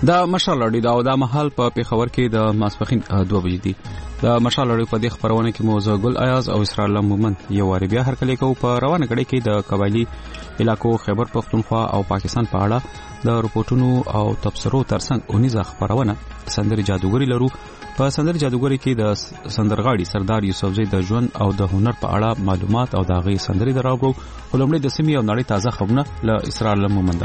د مشال لړۍ دا مهال په پیښور کې د ماسپخین 2 بجې دي. د مشال لړۍ په دې خبرونه کې موزه ګل ایاز او اسرار الله مومند یو واری بیا هرکلی کو په روانه غړي کې د قبایلی علاقو خیبر پختونخوا او پاکستان په اړه د رپورټونو او تبصرو ترڅنګ اونیزه خبرونه سندري جادوګری لرو. په سندري جادوګری کې د سندرغاړي سردار یوسفزئی د ژوند او د هنر په اړه معلومات او د غي سندري دراوړو. ولومړی د سیمې او نړۍ تازه خبرونه له اسرار الله مومند.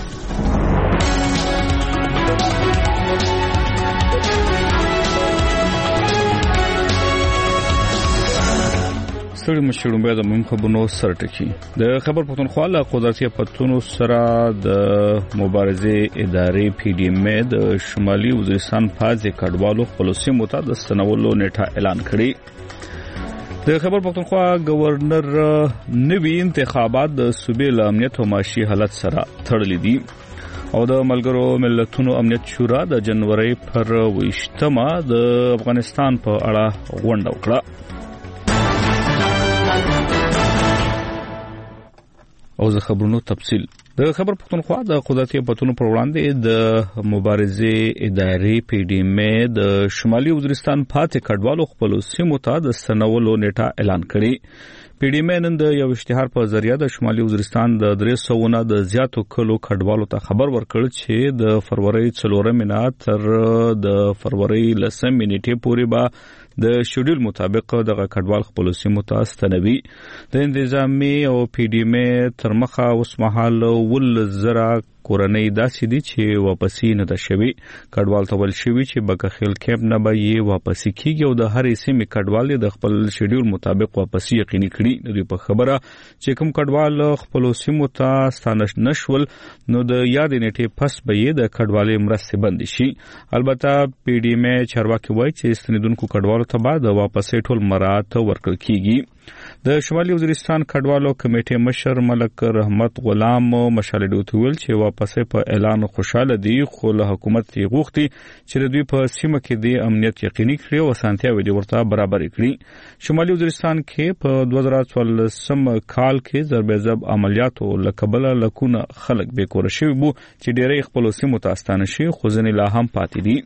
ستړي مشرون به د مهم خبرونو سره ټکی. د خبر پښتونخوا له قدرتي پټونو سره د مبارزې ادارې پی ډی ایم د شمالي وزیرستان فاز کډوالو خپل سیمو ته د ستنولو نیټه اعلان کړې. د خبر پښتونخوا گورنر نوی انتخابات د صوبې له امنیت او معاشي حالت سره تړلې دي او د ملګرو ملتونو امنیت شورا د جنوري پر 20مه د افغانستان په اړه غونډه وکړه. او زه خبرونو تفصیل. د خبر پښتونخوا د قدرتي پټونو پر وړاندې د مبارزې ادارې پی ډی ایم د شمالي وزیرستان پاتې کډوالو خپل سیمو ته د ستنولو نیټه اعلان کړې. پی ډی ایم نن د یو اشتهار په ذریعہ د شمالي وزیرستان د 300 د زیاتو کلو کډوالو ته خبر ورکړ چې د فروری 4 میاشتې تر د فروری 10 میاشتې پورې به د شیډول مطابق د کډوال خپل سیمو ته ستنوي. د انتظامی او پی ډی ایم تر مخه اوس مهال ول زرا کورنۍ داسې دي چې واپسی نه ده شوی. کډوال ته ول شوی چې بکخیل کیمپ نه به یې واپسی کیږي او د هرې سیمې کډوال د خپل شیډول مطابق واپسی یقیني کړي. دوی په خبره چې کوم کډوال خپل سیمو ته ستانه نشول نو د یاد نیټه پس به یې د کډوالې مرستې بند شي. البته پی ډی ایم چارواکي وایي چې ستنیدونکو کډوالو ته بعد واپسی ټول مراعات ورکړل کیږي. د شمالي وزیرستان کډوالو کمیټې مشر ملک رحمت غلام مشال ډوتول چې واپسې په اعلان خوشاله دي خو له حکومت یې غوښتي چې دوی په سیمه کې د امنیت یقیني کړي او اسانتیاوې د ورته برابر کړي. شمالي وزیرستان کې په 2014 کال کې ضربېزب عملیاتو لکبل لکونه خلک به کور شوی بو چې ډېرې خپل سیمو ته ستانه شي خو ځنې لا هم پاتې دي.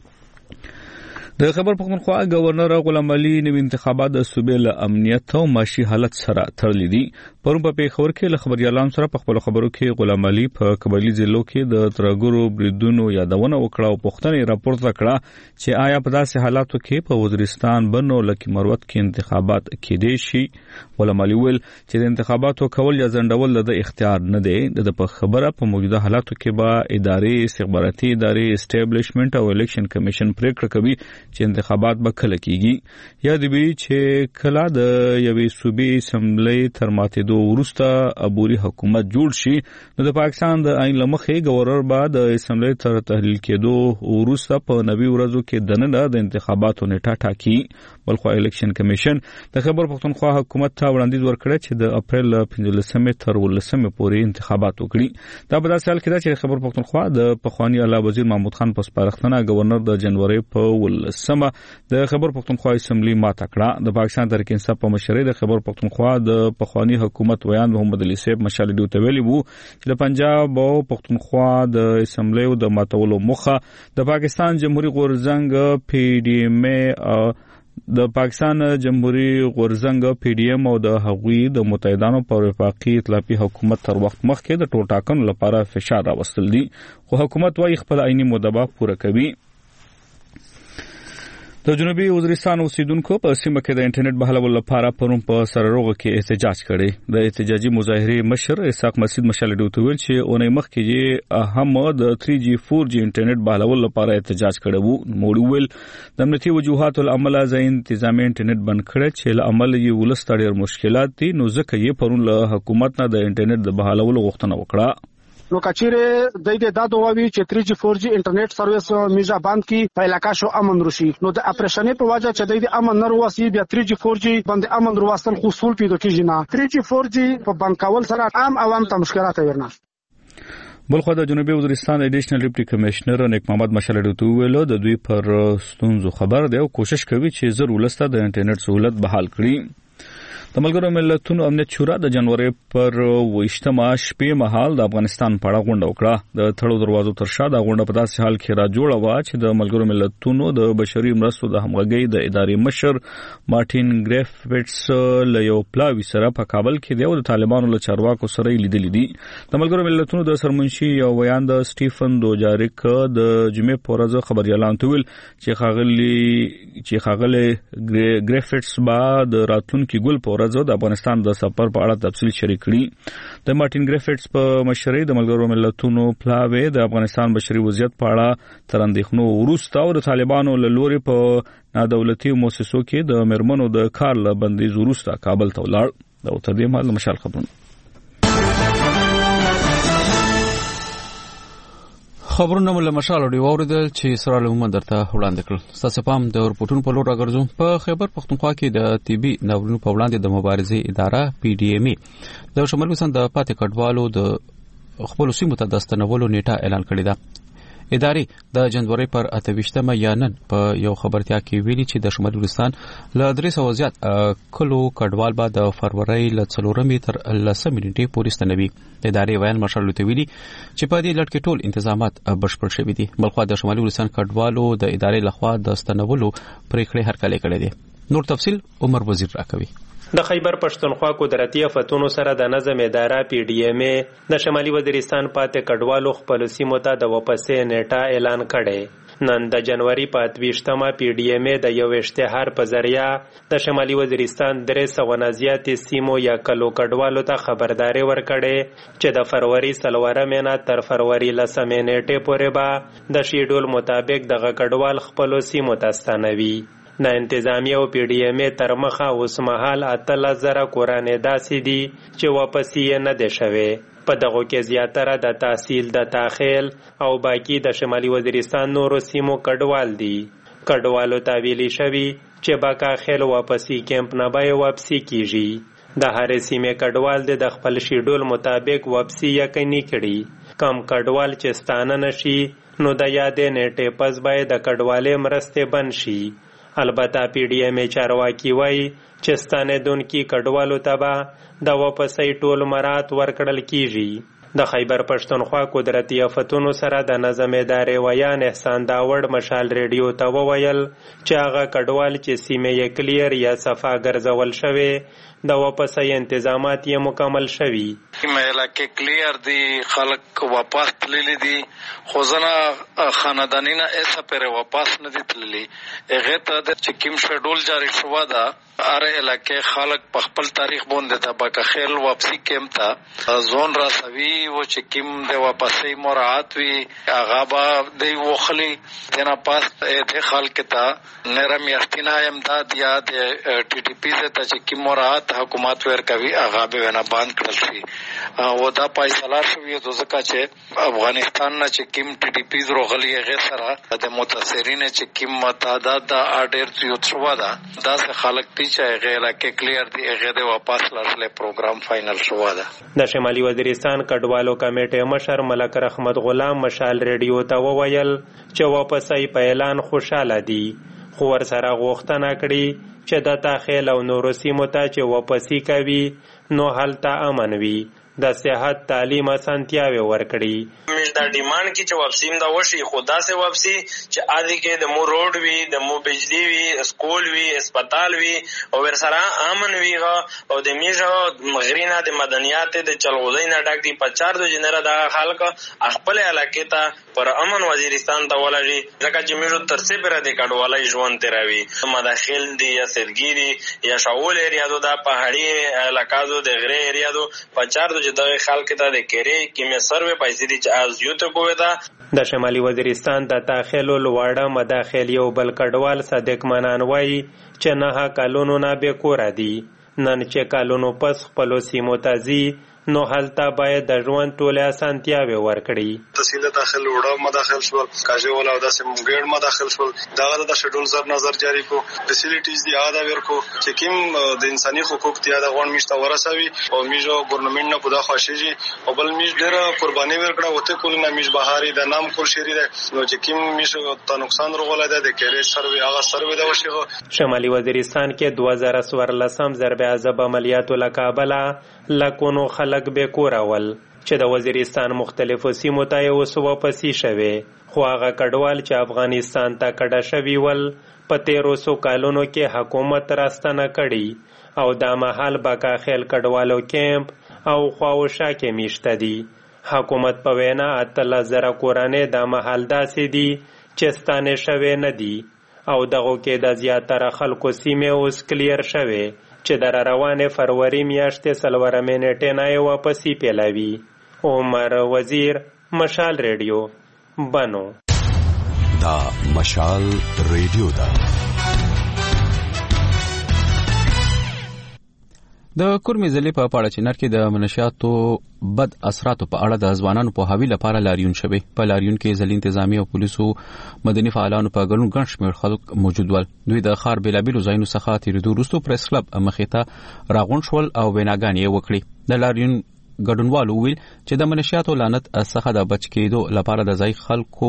د خبر پښتونخوا گورنر غلام علي نوی انتخابات د صوبې له امنیت او معاشي حالت سره تړلې دي. پرون په پیښور کې له خبريالانو سره په خپل خبرو کې غلام علي په قبایلی ضلعو کې د ترګورو بریدونو یادونه وکړه او پښتني راپورټ وکړه چې آیا په داسې حالاتو کې په وزیرستان بنو لکه مروت کې انتخابات کېدې شي. غلام علي ویل چې د انتخاباتو کول یا ځنډول د اختیار نه دی. د په خبره په موجوده حالاتو کې به ادارې استخباراتي ادارې اسټابلیشمنت او الیکشن کمیشن پریکړه کوي چې انتخابات به کله کیږي. یا د وی چې کله د یوې صوبې اسمبلی تر ماتېدو وروسته عبوري حکومت جوړ شي نو د پاکستان د عین لمخې گورنر به د اسمبلی تر تحلیل کېدو وروسته په 90 ورځو کې دننه د انتخاباتو نیټه ټاکي. بلخو الیکشن کمیشن د خبر پښتونخوا حکومت ته وړاندیز ورکړ چې د اپریل 15 تر 18 پورې انتخابات وکړي. دا په داسې حال کې چې خبر پښتونخوا د پخوانی اعلی وزیر محمود خان په سپارښتنه گورنر د جنوري په 18 د خبر پښتونخوا اسمبلی ماته کړه. د پاکستان تحریک انصاف په مشرۍ د خبر پښتونخوا د پخوانی حکومت ویان محمد علي صاحب مشال ډیوته ویلي وو چې د پنجاب او پښتونخوا د اسمبلی د ماتولو مخه د پاکستان جمهوریت غورځنګ پی ډی ایم د پاکستان جمهوریت غورځنګ پی ډی ایم او د هغوی د متحدانو پر وفاقي ائتلافي حکومت تر وخت مخکې د ټولټاکنو لپاره فشار راوستل دي خو حکومت وايي خپل عیني مدبه پوره کوي. د جنوبي وزیرستان اوسیدونکو په سیمه کې د انټرنیټ بحالولو لپاره پرون په سرروغه کې احتجاج کړي. د احتجاجي مظاهره مشر اسحاق مسعود مشال ډوتویل چې اونۍ مخکې یې هم د 3G 4G انټرنیټ بحالولو لپاره احتجاج کړي وو. موړول د امنیتي وجوهاتو العمل ځای انتظامی انټرنیټ بند کړي چې العمل یې ولست ډېر مشکلات دي نو ځکه یې پرون له حکومت نه د انټرنیټ د بحالولو غوښتنه وکړه. نو کچیره د دې د دواوی چې 3G 4G انټرنیټ سرویس میجا باند کی په علاقہ شو امن روشي نو د اپریشنې په وجه چې د امن نرواسی بیا 3G 4G باندې امن رواسل خصول پیدا کیږي نه 3G 4G په باند کول سره عام عوام ته مشکلات ورنه. بلخو د جنوبي وزیرستان ایډیشنل ډیپټي کمشنر نیک محمد مشال ډوتویل د دوی پر ستونزو خبر دی او کوشش کوي چې زر ولسته د انټرنیټ سہولت بحال کړي. د ملګرو ملتونو امنیت شورا د جنوري پر 28 شپې مهال د افغانستان په اړه غونډه وکړه. د تړو دروازو تر شا د غونډه په داسې حال کې را جوړه و چې د ملګرو ملتونو د بشري مرستو د همغږۍ د ادارې مشر مارټین ګریفټس له یو پلاوي سره په کابل کې د طالبانو له چارواکو سره لیدلې دي. د ملګرو ملتونو د سرمنشي یو بیان د سټیفن دوجاریک د جمعې په ورځ خبريالانو ته ویل چې خاغلی ګریفټس بعد راتلونکي ګل په ورځ د افغانستان د سفر په اړه تفصیل شریک کړي. د مارټین ګریفټس په مشرۍ د ملګرو ملتونو پلاوی د افغانستان بشري وضعیت په اړه تر اندېښنو وروسته او د طالبانو له لوري په نادولتي مؤسسو کې د مرمنو د کار له بندیز وروسته کابل ته ولاړ. دا تر دې مهال مشال خبرونه مله مشال دی اوریدل چې سره لومه درته وړاندې کړل. تاسو پام د رپورټونو په لور راګرځو. په خیبر پختونخوا کې د طبي ناورونو په وړاندې د مبارزې اداره PDMA د شمال وسند د پاتې کډوالو د خپل سیمو ته د ستنولو نیټه اعلان کړې ده. ادارې د جنوري پر 28 یا نن په یو خبرتیا کې ویلي چې د شمال وزیرستان له 300 زیات کلو کډوال به د فروری له 4 تر 10 نیټې پورې ستنوي. ادارې ویان مشر لته ویلي چې په دې لړ کې ټول انتظامات بشپړ شوي دي. بلخو د شمال وزیرستان کډوالو د ادارې لخوا د ستنولو پریکړې هرکلې کړې دي. نور تفصیل عمر وزیر راکوي. د خیبر پښتونخوا قدرتي آفتونو سره د نظم اداره PDMA د شمالي وزیرستان پاتې کډوالو خپل سیمو ته د واپسې نیټه اعلان کړي. نن د جنوري په 28مه PDMA د یو اشتهار په ذریعہ د شمالي وزیرستان 300 زیات سیمو یا کلو کډوالو ته خبرداري ورکړي چې د فروری 4 تر فروری 10 نیټې پورې به د شیډول مطابق دغه کډوال خپل سیمو ته ستنوي. د انتظامیه او PDMA تر مخه اوس مهال 8000 کورانې داسې دي چې واپس یې نه دي شوي. په دغه کې زیاتره د تحصیل د تاخیل او باقی د شمالي وزیرستان نورو سیمو کډوال دي. کډوالو ته ویلي شوي چې باکا خیل واپسی کیمپ نه به واپسی کیږي. د هرې سیمې کډوال د خپل شیډول مطابق واپسی یقیني کړي. کم کډوال چې ستانه نشي نو د یادې نیټې پس باید د کډوالې مرستې بند شي. البته PDMA چارواکي وایي چې ستنېدونکي کډوالو ته به د واپسۍ ټول مرات ورکړل کیږي. د خیبر پښتونخوا قدرتي آفتونو سره د نظم ادارې ویان احسان داوړ مشال ریډیو ته وویل چې هغه کډوال چې سیمې یې کلیر یا صفا ګرځول شوی د واپسۍ انتظامات یې مکمل شوي. مهلا کې کلیر دي، خلک واپس تللی دي، خو ځنه خاندانینا ایسا پر واپس نه دي تللی. هغه ته د چکیم شیډول جاری شو ده اره علاقې خلک په خپل تاریخ باندې د باکا خیل واپسی کېم ته زون را سوي و چې کیم د واپسۍ مراعات وي هغه به دی وخلی تینا پاس د خلک ته نرم یختینا امداد یا د TTP ته چې کیم مراعات حکومت ورکوي هغه به نه باندې کړل شي او دا فیصله شوی د ځکه چې افغانستان نه چې کیم TTP زروغلی هغه سره د متاثرین چې کیم تعداد د اډر زیات شو ده دا خلک چې هغه لکه کلیر دی هغه د واپس لاسله پروګرام فائنل شو ده. د شمالي وزیرستان کډوالو کمیټې مشر ملک رحمت غلام مشال ریډیو ته وویل چې واپسۍ په اعلان خوشاله دي، خو ورسره غوښتنه کړي چې د تاخیل او نورو سیمو ته چې واپسی کوي نو هلته امن وي، د صحت تعلیم اسانتیاوې ورکړي. مش دا ډیماند کی چې واپسیم دا وشي خدا سے واپسی چې عادي کې د مو روډ وی د مو بجلی وی سکول وی اسپیټال وی او ورسره امن وی او د میژه مغرینا د مدنیات د چلغودینا ډاک دی 4 د جنره د خلک خپل علاقې ته پر امن وزیرستان ته ولري ځکه چې میژه ترڅه پر د کډوالۍ ژوند تیراوي مداخل دی یا سرګيري یا شاول ایریا د پهاړي علاقو د غره ایریا د 4 د خلک ته د کېری کې مې سروې پیسې دي چې از یو ته کوی دا. د شمالي وزیرستان د تاخیل لوړه مداخل یو بل کډوال صادق منان وایي چې 9 کلونو نه به کور دي. نن چې کلونو پس خپل سیمو ته ځي نو هلته باید د ژوند ټولې اسانتیاوې ورکړي. تحصیل داخل وړه مداخل شول، کاجه ولا داسې ګډ مداخل شول، دغه د شډول زر نظر جاری کو، فیسیلیټیز دی ادا ورکو چې کوم د انساني حقوق ته د غون میشته ورسوي او میجو ګورنمنت نه بده خوشيږي او بل میج ډېر قرباني ورکړه وته کول نه میج بهاري د نام کول شری ده نو چې کوم میش ته نقصان رغوله ده د کېره سروي هغه سروي دا وشيغه. شمالي وزیرستان کې 2014 ضرب عذاب عملیاتو لکابله لکونو خلک به کورول چې د وزیرستان مختلفو سیمو ته یې اوس واپسې شوي، خو هغه کډوال چې افغانستان ته کډه شوي ول په 1300 کالونو کې حکومت راستنه کړي او دا مهال بقا خیل کډوالو کیمپ او خواوشا کې میشته دي. حکومت په وینا 8000 کورانې دا مهال داسې دي چې ستانه شوي نه دي او دغه کې د زیاتره خلکو سیمه اوس کلیر شوي چې در روانه فروری میاشتې سلوره منټه نه واپسی پیلاوي. عمر وزیر، مشال ریډیو، بنو. دا مشال ریډیو دا. د کورمې ضلع په پاړچینار کې د منشیاتو بد اثراتو په اړه د ځوانانو په حوی لپاره لاریون شوی. په لاریون کې ځلې انتظامی او پولیسو مدني فعالانو په ګڼ شمېر خلک موجود ول. دوی د ښار بیلابیلو ځایونو څخه تیریدو وروسته پریس کلب مخې ته راغونډ شول او ویناګانې یې وکړې. د لاریون ګډونوالو ویل چې د منشیاتو لعنت څخه د بچ کېدو لپاره د ځای خلکو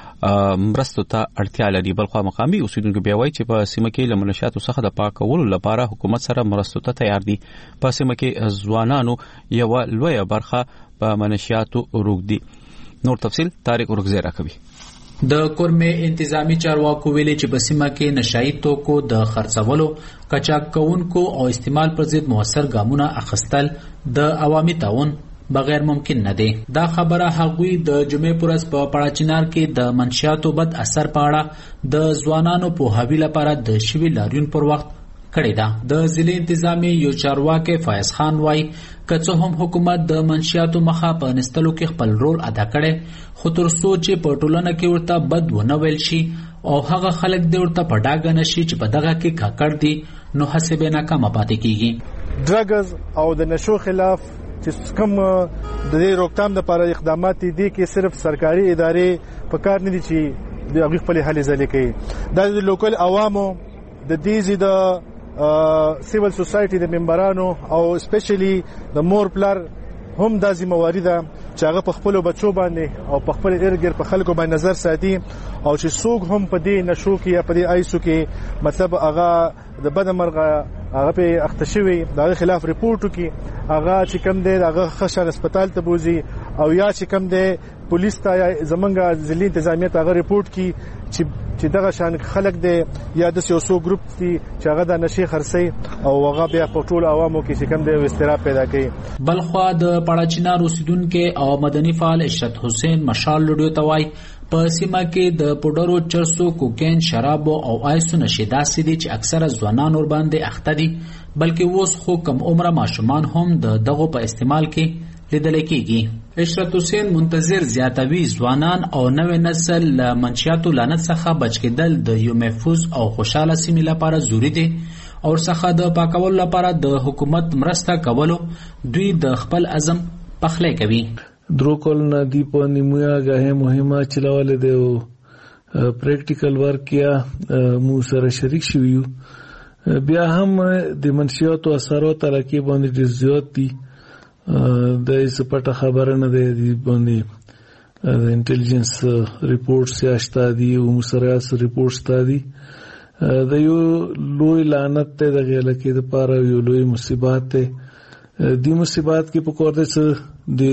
مرستو ته اړتیا لري. بلخو مقامي اوسیدونکو بیا وایي چې په سیمه کې له منشیاتو څخه د پاکولو لپاره حکومت سره مرستو ته تیار دي. په سیمه کې ځوانانو یو لویه برخه په منشیاتو روږدي. نور تفصیل طارق ورغزی راکوي. د کورمې انتظامی چارواکو ویلي چې په سیمه کې نشایي توکو د خرڅولو، قاچاق کوونکو او استعمال پر ضد موثر ګامونه اخیستل د عوامي تعاون بغیر ممکن نه دی. دا خبره هغوی د جمعې پر ورځ په پاړچینار کې د منشیاتو بد اثر په اړه د ځوانانو په حوی لپاره د شوی لاریون پر وخت کړی دا. د ضلع انتظامی یو چارواکي فایز خان وایي که څه هم حکومت د منشیاتو مخه په نستلو کې خپل رول ادا کړي، خو تر څو چې په ټولنه کې ورته بد ونه ویل شي او هغه خلک د ورته په ډاګه نشي چې په دغه کې کاکړ دي، نو هڅې به ناکامه پاتې کیږي. ډرګز او د نشو خلاف چې کوم د دې روکتام لپاره اقدامات دي کې صرف سرکاري ادارې په کار نه دي چې د هغه خپل حل ځلې کوي. د لوکل عوامو د دې د سیول سوسایټي د ممبرانو او سپیشلی د مور پلار هم د ذمہواری ده چې هغه په خپل بچو باندې او په خپل ارګر په خلکو باندې نظر ساتي او چې څوک هم په دې نشو کې یا په دې آیسو کې مطلب هغه د بدمرغه هغه په اختشوي د خلاف ریپورت کی هغه چې کم دی هغه خشن هسپتال ته بوزي او یا چې کم دی پولیس ته زمونږه ضلع انتظامیه هغه ریپورت کی چې دغه شان خلک دی یا د سیاسو ګروپ دي چې هغه د نشي خرسي او هغه بیا په ټول عوامو کې چې کم دی استراب پیدا کوي. بلخوا د پاړچینار اوسیدونکو او مدني فعال اشرت حسین مشال لډیو توای په سیمه کې د پودرو، چرسو، کوکین، شراب او آیسو نشي داسې دي چې اکثره ځوانان ور باندې اخته دي، بلکې اوس خو کم عمره ماشومان هم دغه په استعمال کې لیدل کېږي. اشرت حسین منتظر زیاتوي ځوانان او نوې نسل له منشیاتو لعنت څخه بچ کېدل د یو محفوظ او خوشاله سیمې لپاره ضروري دي او څخه د پاکولو لپاره د حکومت مرسته کولو دوی د خپل عزم پخلی کوي. دروکل ندی په نیمه غه مهمه چلول دی او پریکټیکل ورک یا مو سره شریک شویو. بیا هم د منشیاتو اثرات ترکیب باندې ډیر زیات دي. د سپټه خبره نه دی باندې انټيليجنس ریپورټس یا شتادي او مسریات ریپورټس تادي د یو لوی لعنت ته د غلکې د پاره یو لوی مصیبت ته دی مصیبت کې په کور دې د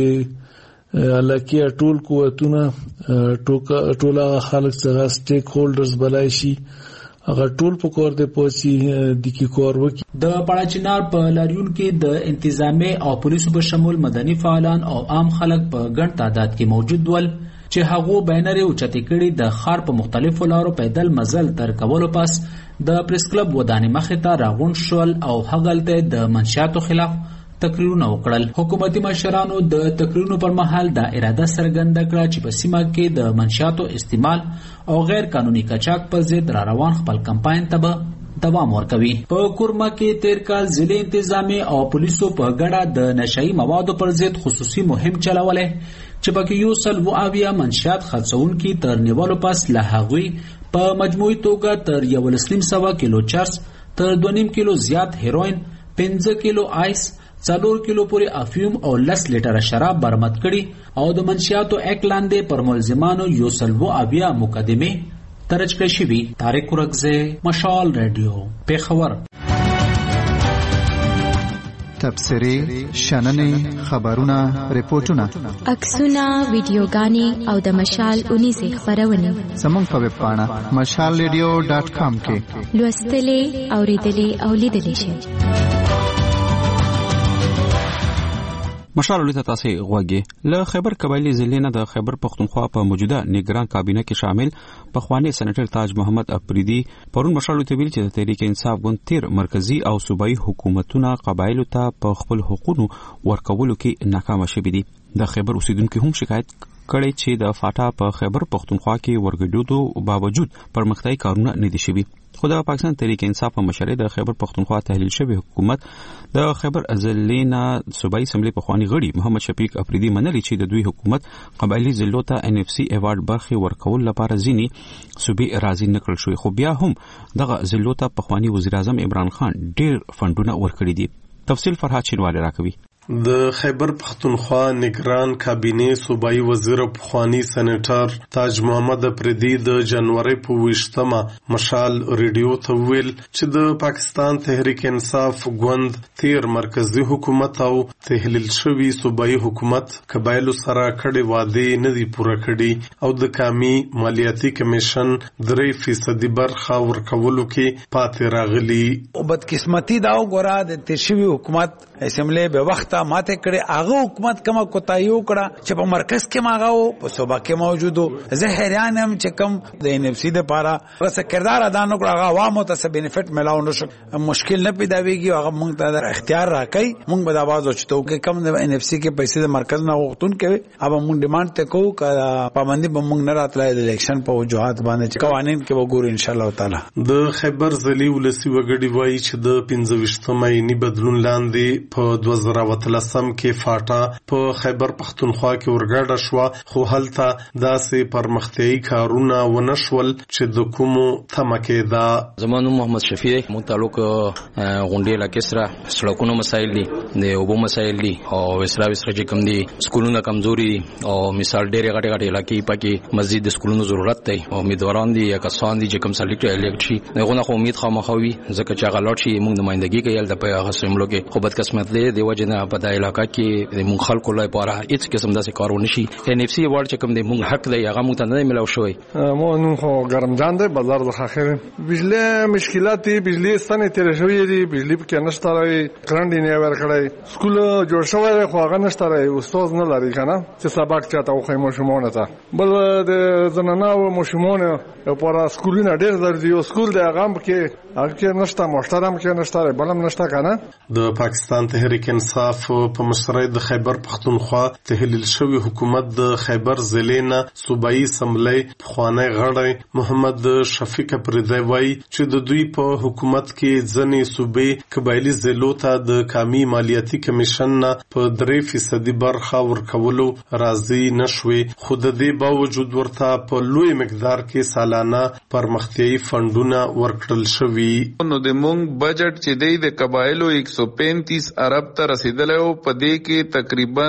الکه ټول قوتونه ټوله خلک څنګه سټیک هولډرز بلای شي هغه ټول په کور دې پوسی د کی کور وکي. د پاړچینار په لاریون کې د انتظامی او پولیسو په شمول مدني فعالان او عام خلک په ګڼ تعداد کې موجود ول چې هغه بینر او چتې کړي د خار په مختلفو لارو پیدل مزل تر کولو پس د پریس کلب ودانې مخې ته راغونډ شول او هغلته د منشیاتو خلاف تقریرونه وکړل. حکومتي مشرانو د تقریرونو پر مهال د اراده څرګنده کړه چې په سیمه کې د منشیاتو استعمال او غیر قانوني قاچاق پر ضد را روان خپل کمپاین ته دوام ورکوي. په کورما کې تیر کال ضلع انتظامی او پولیسو په ګډه د نشئی موادو پر ضد خصوصي مهم چلولې چې پکې 120 منشیات خرڅونکي تر نیولو پس له هغوی په مجموعي توګه تر 1.5 کیلو چرس، تر 2.5 کیلو زیات هیروین، 15 کیلو آیس، 4 کیلو پورې افیوم او 10 لیټره شراب برآمد کړي او د منشیاتو اکټ لاندې پر ملزمانو 120 مقدمه درج کړې شوې. طارق ورکزه، مشال رادیو، پیښور. تبصرې، شننې، خبرونه، ریپورتونه، عکسونه، ویډیوګانې او د مشال 19 خبرونه زموږ په ویب پاڼه mashalradio.com کې لوستلې، اوریدلې او لیدلې شئ. مشال ولې تاسو غوږی له خیبر قبایلی ضلع نه د خیبر پختونخوا په موجوده نگران کابینه کې شامل پخوانی سېنیټر تاج محمد افریدي پرون مشال ته ویل چې د تحریک انصاف ګوند تیر مرکزی او صوبایي حکومتونه قبایلو ته په خپل حقوقو ورکولو کې ناکام شوي دي. د خیبر اوسیدونکو هم شکایت کړي چې د فاټا په خیبر پختونخوا کې ورګډېدو باوجود پرمختیايي کارونه نه دي شوي. خو د پاکستان تحریک انصاف په مشرۍ د خیبر پختونخوا تحلیل شوی حکومت د خیبر ضلع صوبایي اسمبلی پخوانی غړي محمد شفیق افریدي منلي چې د دوی حکومت قبایلی ضلعو ته NFC ایوارډ برخه ورکول لپاره ځینی صوبې راضي نکړل شوی، خو بیا هم دغه ضلعو ته پخوانی وزیر اعظم عمران خان ډیر فندونه ورکړي دي. تفصیل فرحات شینواله راکوي. د خیبر پختونخوا نگران کابینه صوبایي وزیر پخوانی سېنیټر تاج محمد افریدي د جنوري په 20 مشال ریډیو ته ویل چې د پاکستان تحریک انصاف ګوند تیر مرکزی حکومت او تحلیل شوی صوبایي حکومت قبایلو سره کړي وعده نه دي پوره کړي او د کمی مالیاتي کمیشن 3% برخه ورکولو کې پاتې راغلي. او بدقسمتي دا وګوره د تشوی حکومت اسمبلی به وخت ماته کړي هغه حکومت کومه کوتاهی وکړه چې په مرکز کې ماغاو په صوبه کې موجودو. زه حیران هم چې کوم د NFC د لپاره رس کردار ادا نه کړ هغه عوامو ته څه بینیفیټ ملاو نشو، مشکل نه پیدا ویږي. هغه موږ ته د اختیار راکړي، موږ به د आवाज اوچتو کې کم د NFC کې پیسې د مرکز نه وختون کوي. اوبه موږ ډیماند ته کوو چې پابندي به موږ نه راتلای د الیکشن په وجوهات باندې چې قوانين کې وګورو ان شاء الله تعالی. د خیبر ضلع ولسی وګړي وایي چې د 15 مې بدلون لاندې په 2013 کې فاټا په خیبر پختونخوا کې ورګډه شو، خو هلته داسې پرمختیايي کارونه ونشول چې د کومو تمکه دا. زمانو محمد شفیع مون تعلق غونډې لکسره سړکونو مسایل دي، د اوبو مسایل دي او وسره چې کوم دي سکولونو کمزوري او مثال ډېر غټ علاقې پکې مسجد د سکولونو ضرورت دی او امیدواران دي یا کسان دي چې کوم سلیکټ دغه خو امید خامخوي ځکه چې هغه لاړ شي موږ نمائندګي کوي د په هغه سیملو کې. خو بدقسمت دی د وجنه په دای علاقې کې د مونږ خلکو لپاره هیڅ قسم داسې کارونه نشي. NFC ایوارډ چې کوم دی مونږ حق دی هغه مونږ ته نه ملو شوی. مو نو خو ګرمجان دی بازار د خاخر بجلی مشکلات دي، بجلی ستنه تیر شوی دي، بجلی کې نشته راوي کرنټ نه ورکړای، سکول جوړ شوی خو هغه نشته راوي، استاد نه لري کنه چې سبق چاته خو مشمونه ته بل د زنانو مشمونه په سکولونه ډېر درځي او سکول د هغه کې نشته، محترم کې نشته، بلم نشته کنه. د پاکستان تحریک انصاف په مشرۍ د خیبر پختونخوا تحلیل شوی حکومت د خیبر ضلع نه صوبایي اسمبلی پخوانی غړی محمد شفیق افریدي وایي چې د دوی په حکومت کې ځنې صوبې قبایلی ضلعو ته د کمی مالیاتي کمیشن نه په 3% برخه ورکولو راضي نشوي، خو د دې باوجود ورته په لوی مقدار کې سالانه پرمختیايي فندونه ورکړل شوي. نو د مونږ بجټ چې دی د قبایلو 135 ارب ته رسیدلی او په دې کې تقریبا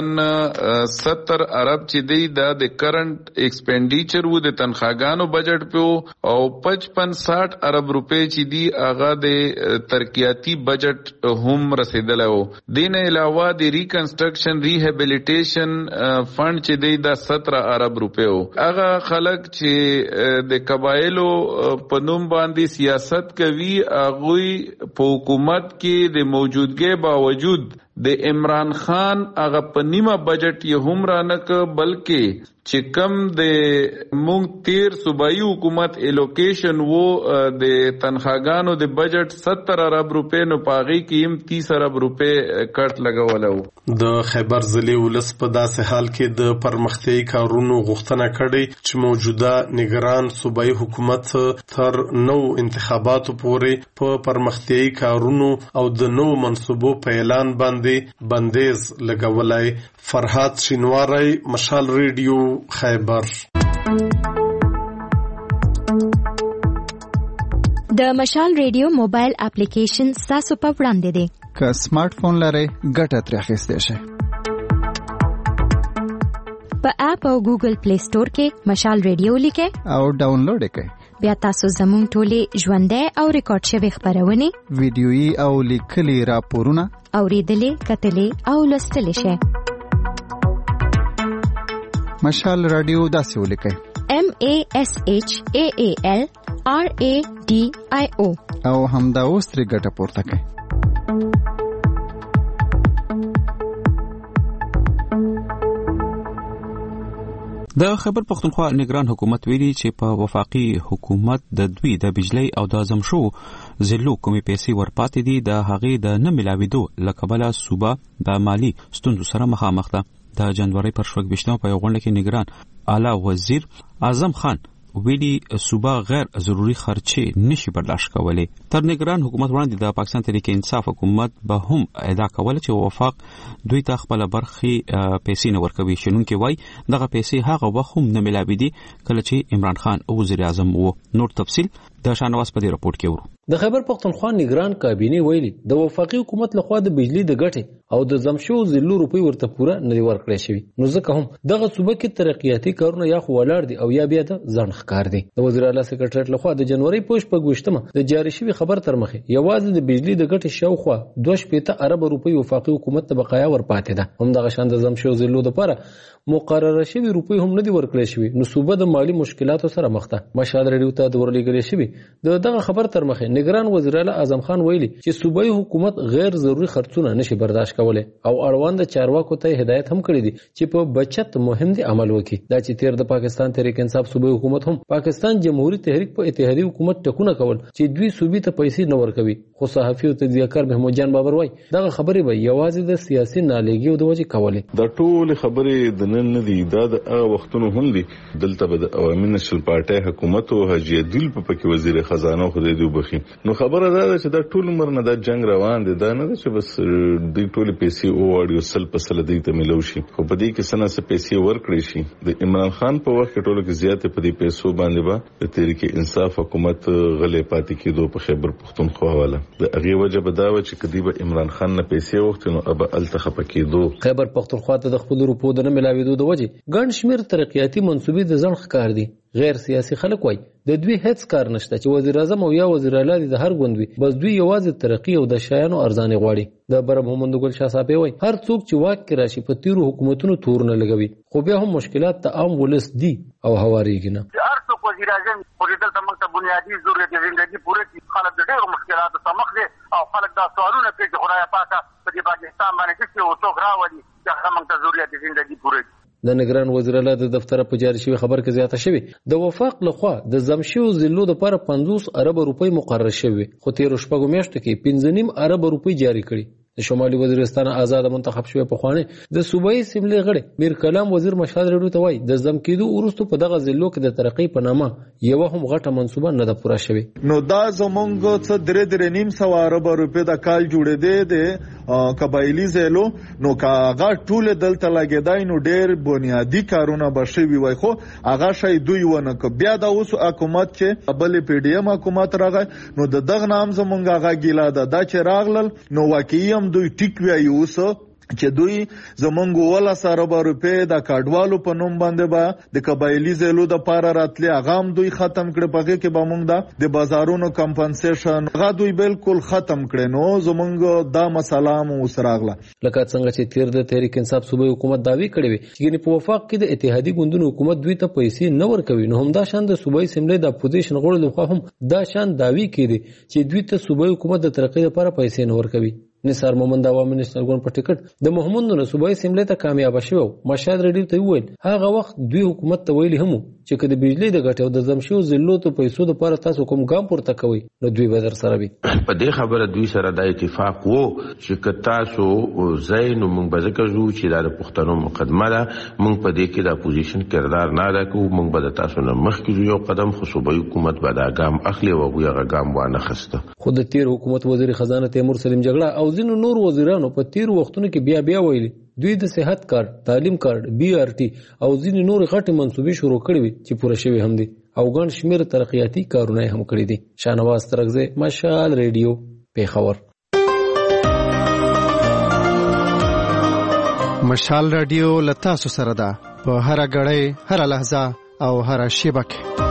70 ارب چې دی د کرنٹ ایکسپینډیچر وو د تنخواګانو بجټ په او 55-60 ارب روپے چې دی هغه د ترقیاتی بجټ هم رسیدلی وو. دین علاوه د ریکنسټرکشن ریهابیلیټیشن فند چې دی د 17 ارب روپے وو. هغه خلک چې د قبایلو په نوم باندې سیاست کوي هغه په حکومت کې د موجودګۍ باوجود د عمران خان هغه په نیمه بجټ یې هم رانک بلکې چې کم د مونږ تیر صوبایي حکومت الوکیشن وو د تنخواګانو د بجټ 70 ارب روپے نو پاغي کې 30 ارب روپے کټ لګولو. د خیبر ضلع ولس په داسې حال کې د پرمختیايي کارونو غوښتنه کړې چې موجوده نگران صوبایي حکومت تر نو انتخاباتو پورې په پرمختیايي کارونو او د نو منصوبو په اعلان باندې بندیز لګولای. فرحات شینواری، مشال ریډیو، خیبر. د مشال ریډیو موبایل اپلیکیشن تاسو په وړاندې دی. که سمارټ فون لرئ ګټه ترې اخیستی شئ. په اپ او ګوګل پلی سٹور کې مشال ریډیو لیکئ او ډاونلوډ یې کړئ. بیا تاسو زموږ ټولې ژوندۍ او ریکارډ شوې خپرونې، ویډیويي او لیکلي راپورونه اوریدلې، کتلې او لوستلې شئ. مشال رادیو داسې ولیکئ: MASHAAL RADIO او همدا اوس ترې ګټه پورته کړئ. د خیبر پختونخوا نگران حکومت ویلي چې په وفاقي حکومت د دوی د بجلی او د زمشو ضلعو کومې پیسې ورپاتې دي د هغې د نه ملاوېدو له کبله صوبه د مالي ستونزو سره مخامخ ده. د جنوري پر 26 په یو غونډه کې نگران اعلی وزیر اعظم خان ویلي صوبه غیر ضروري خرچې نشي برداشت کولای. تر نگران حکومت وړاندې د پاکستان تحریک انصاف حکومت به هم ادعا کوله چې وفاق دوی ته خپل برخي پیسې نه ورکوي. شنونکي وای دغه پیسې هغه وخت هم نه ملاوي دي کله چې عمران خان وزیر اعظم وو. نور تفصيل د شانواز په دې راپورټ کې ورو. د خیبر پختونخوا نگران کابینه ویلي د وفاقي حکومت لخوا د بجلی د ګټې او د زمشو زلو روپی ورته پوره نه دی ورکړی شوی. نو ځکه هم دغه صوبه کې ترقیاتي کارونه یا خو ولاړ دي او یا بیا د ځان ښکار دي. د وزیر اعلی سکرټریټ لخوا د جنوري پوش په 28 د جاری شوی خبر تر مخه یوازې د بجلی د ګټې شاوخوا 2.5 ارب روپی وفاقي حکومت ته بقایا ورپاتې ده. هم دغه شان د زمشو زلو لپاره مقرره شوی روپی هم نه دی ورکړی شوی. نو صوبه د مالی مشکلاتو سره مخ ده. مشال ریډیو ته د ورلېګل شوی دغه خبر تر مخه نگران وزیر اعلی اعظم خان ویلي چې صوبایي حکومت غیر ضروري خرڅونه نشي برداشت کولای او اړوند چارواکو ته هدایت هم کړی دي چې په بچت مهم دي عمل وکړي. دا چې تیر د پاکستان تحریک انصاف صوبایي حکومت هم پاکستان جمهوریت تحریک په اتحادیه حکومت ټکونه کول چې دوی صوبې ته پیسې نه ورکوي. خو صحافي او تجزیه‌کار محمود جان بابر وای دغه خبرې به یوازې د سیاسي نالیږي او د وجې کولې. دا ټول خبرې د نن نه دي، دا د هغه وختونو هم دي. دلته به د عوامي نشل پارټي حکومت او حاجی عدل په پکې وزیر خزانه خدای دې وبخي. نو خبره ده چې دا ټول عمر نه دا جنگ روان دي. دا نه چې بس د ټول پیسې او اړیو سل په سل دی ته ملو شي. خو په دې کې سنه څه پیسې ورکړي شي. د عمران خان په وخت کې ټولو کې زیاتې په دې پیسو باندې با د تحریک انصاف حکومت غلې پاتې کېدو په خیبر پختونخوا والا د هغه وجه به دا و چې کدی به عمران خان نه پیسې وخت نو اب التخ پکېدو. خیبر پختونخوا ته د خپل روپو د نه ملاوېدو د وجه ګڼ شمیر ترقیاتي منسوبې د ځن ښکار دي. غیر سیاسي خلک وای د دوی هیڅ کار نشته چې وزیر اعظم او یا وزیر اعلی د هر غوندوي بس دوی یوازې ترقی او د شایانو ارزانه غواړي. د بر محمد ګل شاه صاحب وای هر څوک چې واک کې راشي په تیرو حکومتونو تور نه لګوي خو بیا هم مشکلات ته عام ولس دي او هواريږي نه. هر څوک وزیر اعظم پولیټل تمنګ ته بنیادی ضرورت د ژوندۍ پوره دي. خلک د ډېرو مشکلاتو سره مخ دي او خلک دا سوالونه کوي چې خدای پاکه په دې پاکستان باندې چې او څوک راولي چې تمنګ ته ضرورت د ژوندۍ پوره دي. د نگران وزیر اعلی د دفتر په جاری شوی خبر کې زیاته شوی د وفاق لخوا د زمشو زلو لپاره 50 ارب روپی مقرر شوی خو تیر شپږ میاشتو کې 5.5 ارب روپی جاری کړي. د شمالي وزیرستان آزاد منتخب شوی په خوانه د صوبایي سیملې غړي میر کلام وزیر مشهد ریډیو ته وای د زم کېدو ورستو په دغه زلو کې د ترقی په نامه یو هم غټه منصوبه نه ده پوره شوی. نو دا زمونږ څه 3.5 ارب روپی د کال جوړې دي د قبایلی زلو نو کاغه ټول دلته لګیدای نو ډېر بنیادی کارونه بشوي وای خو هغه شای دوی ونه ک بیا د اوس حکومت چې بل پی ډی ایم حکومت راغی نو د دغه نام زمونږ هغه ګیلا ده دا چې راغلل نو واقعي دوی ټیک وی اوس چې دوی زمونږ ولا سره به روپے د کاډوالو په نوم باندې به د قبایلی زلو د پاره راتلې اغام دوی ختم کړ پغه کې به مونږ د بازارونو کمپنسیشن غا دوی بالکل ختم کړي. نو زمونږ دا مسله مو سراغله لکه څنګه چې تیر د تحریک انصاف صوبایي حکومت داوی کړی وي چې په وفاق کې د اتحادیه ګوندونو حکومت دوی ته پیسې نه ورکوي. نو هم دا شان د صوبایي سیملې د اپوزیشن غړو لخوا هم دا شان داوی کړي چې دوی ته صوبایي حکومت د ترقی لپاره پیسې نه ورکوي. نثار مومند عوامي نېشنل ګوند په ټیکټ د محمد نور صوبایي اسمبلی ته کامیاب شو. مشال ریډیو ته وویل هغه وخت دوی حکومت ته ویلي هم چې کله د بجلی د ګټې او د زمشو ضلعو ته پیسو لپاره تاسو کوم ګام پورته کوي نو دوی به در سره وي. په دې خبره دوی سره د اتفاق وو چې که تاسو زین موږ به ذکر جو چې د پښتنو مقدمه ده موږ په دې کې د اپوزیشن کردار نه ادا کوو موږ به تاسو نه مخکې یو قدم خو صوبایي حکومت به دا ګام اخلي او هغه ګام وانه خسته. خو د تیر حکومت وزیر خزانه تیمور سلیم جګړه او ځینو نور وزیرانو په تیر وختونو کې بیا ویلي دوی د صحت کارت، تعلیم کارت، BRT او ځینې نور غټي منصوبې شروع کړې وي چې پوره شوي هم دي او ګڼ شمېر ترقیاتي کارونه هم کړي دي. شاهنواز ترکزی، مشال ریډیو، پیښور. مشال ریډیو له تاسو سره ده په هر غړی، هر لحظه او هر شیبه کې.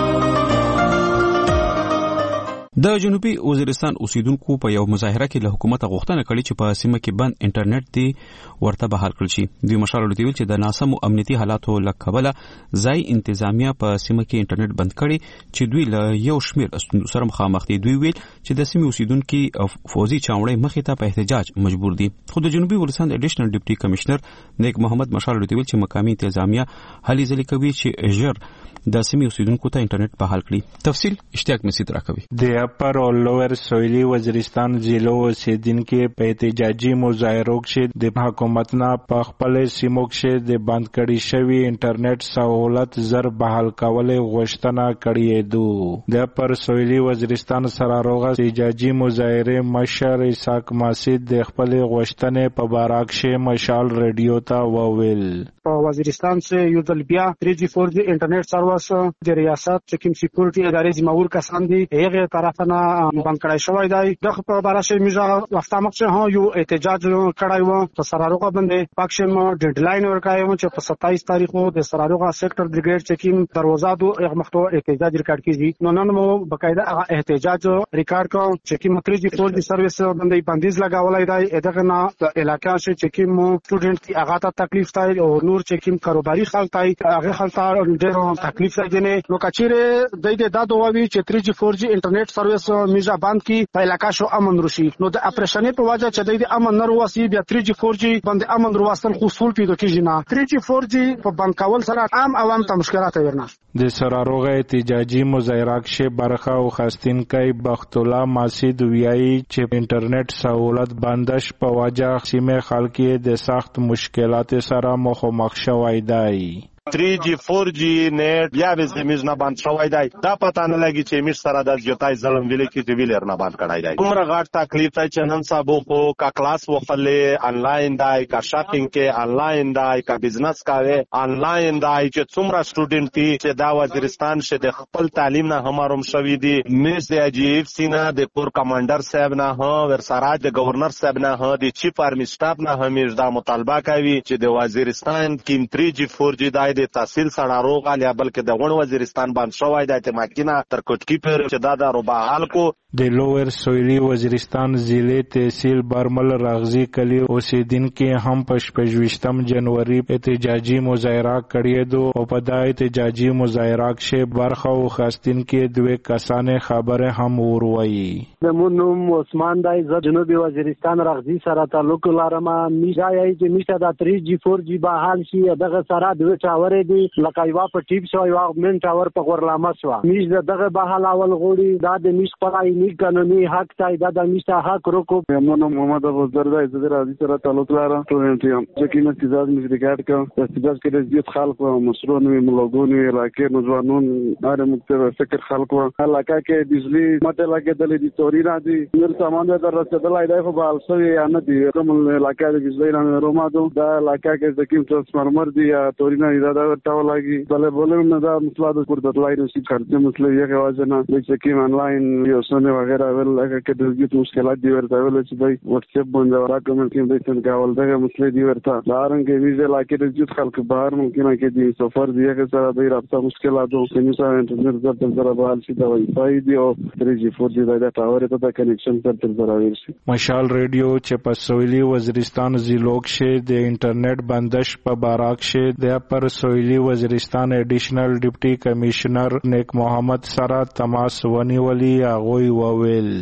د جنوبي وزیرستان اوسیدونکو په یو مظاهره کې له حکومت غوښتنه کړې چې په سیمه کې بند انټرنیټ دی ورته بحال کړل شي. دوی مشال ورته ویل چې د ناسمو امنیتي حالاتو له کبله ځای انتظامیه په سیمه کې انټرنیټ بند کړي چې دوی له یو شمېر ستونزو سره مخامخ دي. دوی ویل چې د سیمې اوسیدونکو فوزي چاوړې مخې ته په احتجاج مجبور دي. خو د جنوبي وزیرستان اډیشنل ډیپټي کمشنر نیک محمد مشال ورته ویل چې مقامي انتظامیه هلې ځلې کوي چې ژر د سیمې اوسیدونکو ته انټرنیټ بحال کړي. تفصیل اشتیاق مسعود راکوي. د اپر او لوور سویلی وزیرستان ضلعو اوسیدونکو په احتجاجي مظاهرو کې د حکومت نه په خپل سیمو کې د بند کړي شوی انټرنیټ سہولت زر بحال کول غوښتنه کړې ده. د اپر سویلی وزیرستان سره روغه احتجاجي مظاهره مشر اسحاق مسعود د خپل غوښتنې په باره کې مشال ریډیو ته وویل. په وزیرستان کې یو ځل بیا 3G 4G انټرنیټ سروس د ریاست چې کوم سکیورټي ادارې ذمہور کسان دي هغه طرف نه بند کړای شوی دی. د په باره کې موږ وخت مخکې یو احتجاج کړای و په سراروغه باندې پاکشم ډیډلاین ورکایو چې په 27 تاریخ د سراروغه سېکټر بریګیډ چې کوم دروازه هغه مخته احتجاج ریکارډ کیږي. نو نن مو بقاعده هغه احتجاج ریکارډ کو چې کوم 3G 4G سروس باندې بندیز لګولای دی. دغه نه د علاقې چې کوم سټوډنټ کی هغه ته تکلیف دی او نور چې کوم کاروباري خلک دی هغه خلک ډېر تکلیف دی. نو کچېره د دې د دوی چې 3G 4G انټرنیټ سروس میزه بند کی په علاقې شو امن رشي. نو د اپریشنې په وجه چې د امن نه وروسي بیا 3G 4G باندې امن وروستل خصوص پیدا کیږي نه 3G 4G په بند کول سره عام عوام ته مشکلات ورنه. د سراروغه احتجاجي مظاهره کې برخه او خاستینکای بخت الله مسعود ویایي چې انټرنیټ سہولت بندش په وجه سیمه خلک د سخت مشکلات سره مخامخ شوي دي. 3G 4G نیټ بیا به زميز نه بند شوی دی. دا پته نه لګي چې مش سره د جوتای ظلم ویل کې چې ویلر نه بند کړای دی. کومره غاټ تکلیف چې نن سبا خو کا کلاس وخلې انلاین دی، کا شاپینګ کې انلاین دی، کا بزنس کاوه انلاین دی چې څومره سټوډنټ دي چې دا وزیرستان شه د خپل تعلیم نه هماروم شوی دي. مس د اجیب سینا د کور کمانډر صاحب نه ها ور سراج د گورنر صاحب نه ها د چیف آرمی سټاف نه همیش دا مطالبه کوي چې د وزیرستان کې 3G 4G دی د تحصیل سره روغ علي بلکې د غون وزیرستان باندې شوی د اعتمادینه تر کوټکی پر چې دا د روبا حال کو. د لوور سویلی وزیرستان ضلع تحصیل برمل راغزی کلی اوسیدونکو هم په 28 جنوري احتجاجي مظاهره کړې دو او په دا احتجاجي مظاهره کې برخه او خاستونکو دوه کسانه خبره هم وروي. د مونوم عثمان دای ز جنوبي وزیرستان راغزی سره تعلق لرم. میځای چې میشه د 3G 4G به حال شي دغه سره دوه چاورې دي لکه یو په ټیپ شو یو من چاور په غورلامه شو. میځ دغه به حال اول غوړي دا د میش پړای قانوني حق تای دا د میشته حق روکو. مونږ محمد ابو زردای زده راځي سره تعلق لرم. ټول یم چې کینه احتجاج مې ریکارډ کړ. احتجاج کې د زیات خلکو مسرون وی ملګونی علاقې نوجوانون هر مختلف فکر خلکو علاقه کې بجلی ماته لګېدلې دي توري راځي نور سامان در رسېدلای دی خو بل څه یې نه دي. کوم علاقه د بجلی نه رومادو دا علاقه کې د کیم ترانسفارمر دی یا توري نه دا ټاو لګي بل بولم نه دا مسله د پور د لای نشي خرڅ مسله یې غواړي نه چې کیم انلاین یو څه وغیرہ ول هغه کې د دې مشکلات دی ورته ول چې دوی واتس اپ باندې راکوم کې د څنګه ول دغه مسله دی ورته دارنګ ویزه لاکې د جوت خلک بهر ممکن کې دي سفر دی هغه سره د رابطه مشکلات او سمسا انټرنیټ د سره بحال شي دا وای فای دی او 3G 4G دا ټاور ته د کنیکشن تر سره ورشي. مشال ریډیو چې په سویلی وزیرستان ضلع کې د انټرنیټ بندش په باراک کې د پر سویلی وزیرستان اډیشنل ډیپټي کمشنر نیک محمد سره تماس ونیولي هغه وویل.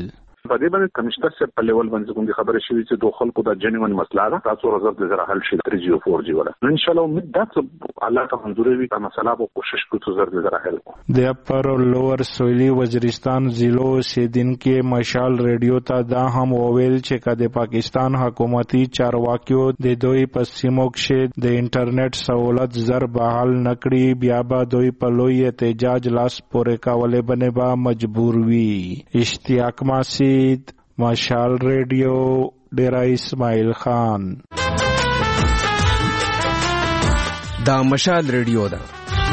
په دې باندې کمشنر په لیول باندې کوم خبره شوې چې دوه خلکو د جنوین مسله ده تاسو رضایت زره حل شي 3G او 4G ولا ان شاء الله امید ده چې الله ته منظور وي دا مسله به کوشش کوو زره زره حل د اپر او لوور سویلی وزیرستان ضلعو اوسیدونکو مشال ریډیو ته دا هم وویل چې کله پاکستان حکومتي چارواکیو د دوی په سیمو کې د انټرنیټ سہولت زر بحال نکړي بیا به دوی په لوی احتجاج لاس پورې کولې باندې به مجبور وي. اشتیاق ماسید، مشال ریډیو، ډیرا اسماعیل خان. دا مشال ریډیو ده.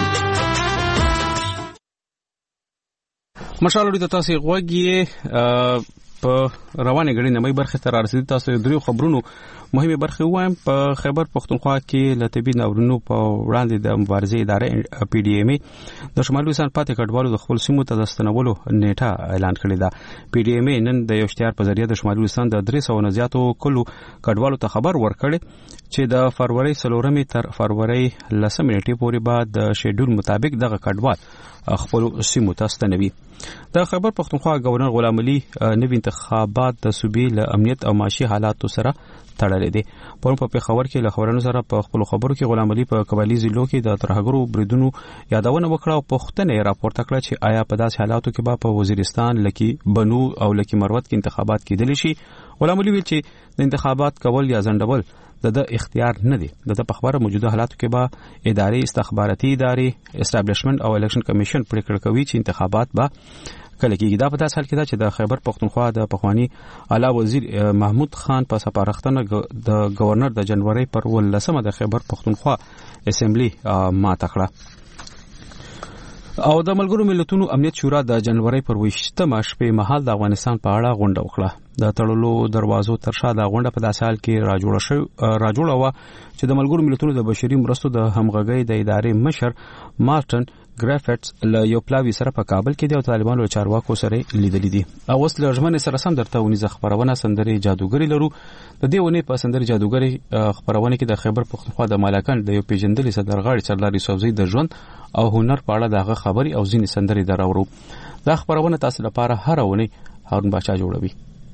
مشال ریډیو تاسو غوږی په روانه غړي نمای برخه تر رسیدي تاسو درې خبرونو مهمه برخه وایم. په خیبر پختونخوا کې لتبي ناورونو په وړاندې د مبارزې ادارې پی ډی ایم د شمالي وزن پاتې کډوالو د خپل سیمو ته د ستنولو نیټه اعلان کړې ده. پی ډی ایم نن د یو اشتهار په ذریعہ د شمالي وزن د 300 نه زیاتو کلو کډوالو ته خبر ورکړي چې د فروری 3 تر فروری 10 نیټې پورې بعد د شیډول مطابق دغه کډوال خپل سیمو ته ستنوي. د خیبر پختونخوا گورنر غلام علي نوی انتخابات د صوبې له امنیت او معاشي حالاتو سره تړلې دي. پرون په پیښور کې له خبرونو سره په خپل خبرو کې غلام علي په قبایلی ضلعو کې د ترهګرو بریدونو یادونه وکړه او پښتنه راپورته کړه چې آیا په داسې حالاتو کې به په وزیرستان لکه بنو او لکه مروت کې انتخابات کېدل شي. غلام علي ویل چې د انتخابات کول یا ځنډول د اختیار نه دی. د په خبره موجوده حالاتو کې به ادارې استخباراتي ادارې اسټابلیشمنت او الیکشن کمیشن پریکړه کوي چې انتخابات به کله کېږي. دا په داسې حال کې ده چې د خیبر پختونخوا د پخوانی اعلی وزیر محمود خان په سپارښتنه د گورنر د جنوري پر 18 د خیبر پختونخوا اسمبلی ماته کړه. او د ملګرو ملتونو امنیت شورا د جنوري پر 28 شپې مهال د افغانستان په اړه غونډه وکړه. د تړلو دروازو ترشا د غونډه په داسې حال کې راجوړه و چې د ملګرو ملتونو د بشري مرستو د همغږۍ د ادارې مشر مارټن ګرافټس له یو پلاوی سره په کابل کې د طالبانو له چارواکو سره لیدلې دي. او اوس لږمن سره سم درته ونیزه خبرونه سندري جادوګری لرو. د دې ونې په سندري جادوګری خبرونه کې د خیبر پختونخوا د مالکان د یو پیژندل صدرغاړي سردار یوسفزئی د ژوند او هنر په اړه دغه خبري او ځینې سندري دراورو. دا خبرونه تاسو لپاره هر ونې هارون بچا جوړوي.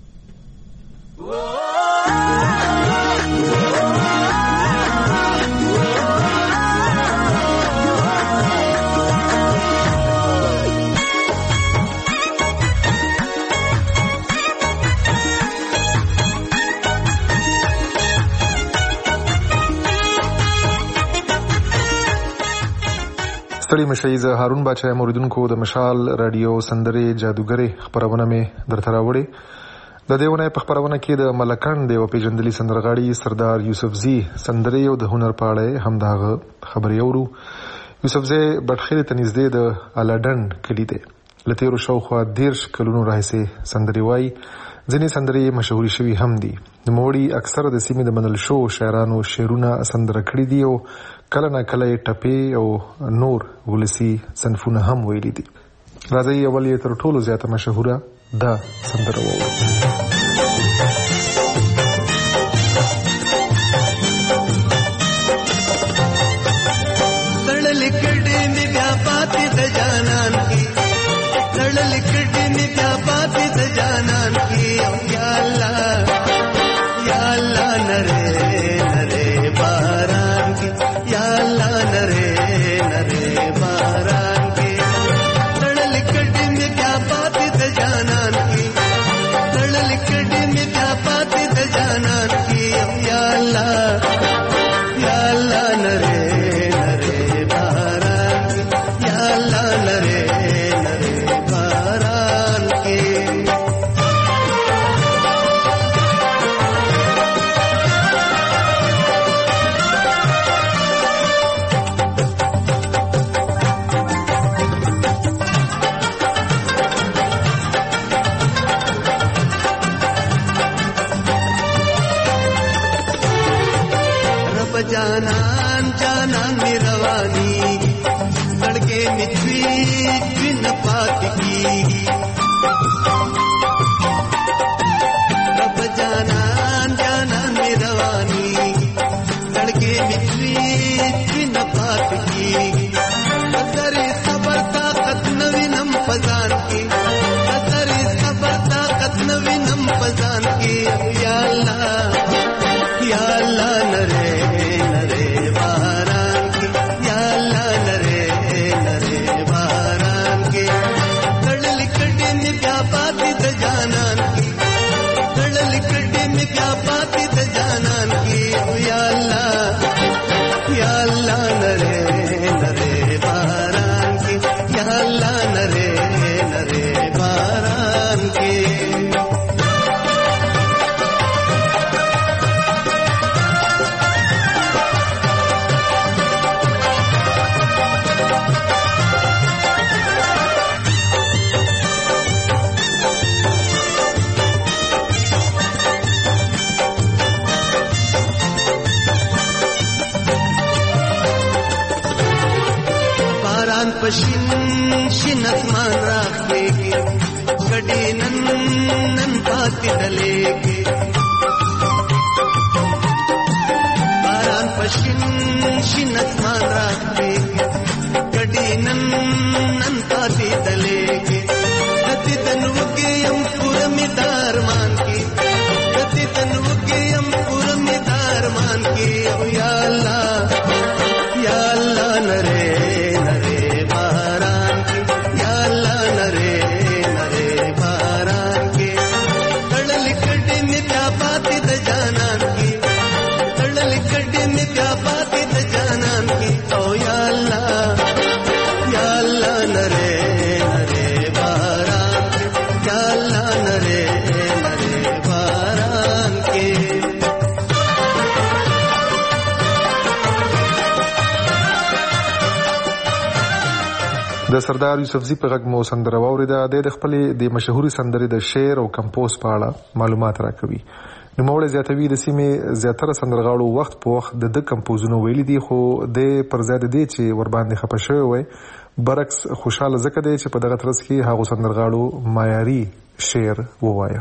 ستړي مشي زه هارون بچا موریدونکو د مشال رادیو سندري جادوګری خبرونه مې درته راوړي. د دیونه په خبرونه کې د ملکان د پیژندلي سندرغاړي سردار یوسفزئی سندري او د هنر په اړه هم دغه خبري اورو. یوسفزئی بټخیر ته نږدې د الاډن کلی دی. لته شاوخوا 10 کلونو راهیسې سندري وای. ځینې سندري مشهوري شوي هم دي. د موړي اکثره د سیمې د منل شو شاعرانو شعرونه سندره کړي دي او کله نه کله ټپې او نور ولسی صنفونه هم ویلي دي. راځي اول یې تر ټولو زیاته مشهوره دا سندره وو. नवीन کډې نن پاتې ډلې کې باران پشین شین اسمان راکړي کډې نن پاتې ډلې کې کتی تنو کې یم پورا میدار مان کې کتی تنو کې یم پورا میدار مان کې او یا الله نره نره باران کې یا الله نره نره باران کې تړل کډې می بیا پاتې د جانان کې تړل کډې می بیا پاتې د جانان کې او یا الله نره نره باران کې یا الله نره نره باران کې د سردار یوسفزي په غږ مو سندره واوریده. د خپلې د مشهوري سندرې د شعر او کمپوز په اړه معلومات راکوي. نوموړی زیاتوي د سیمې زیاتره سندرغاړو وخت په وخت د کمپوزونو ویلي دي، خو د پر ځای د دې چې ور باندې خپه شوی وي برعکس خوشاله ځکه دی چې په دغه ترڅ کې هغو سندرغاړو معیاري شعر ووایه.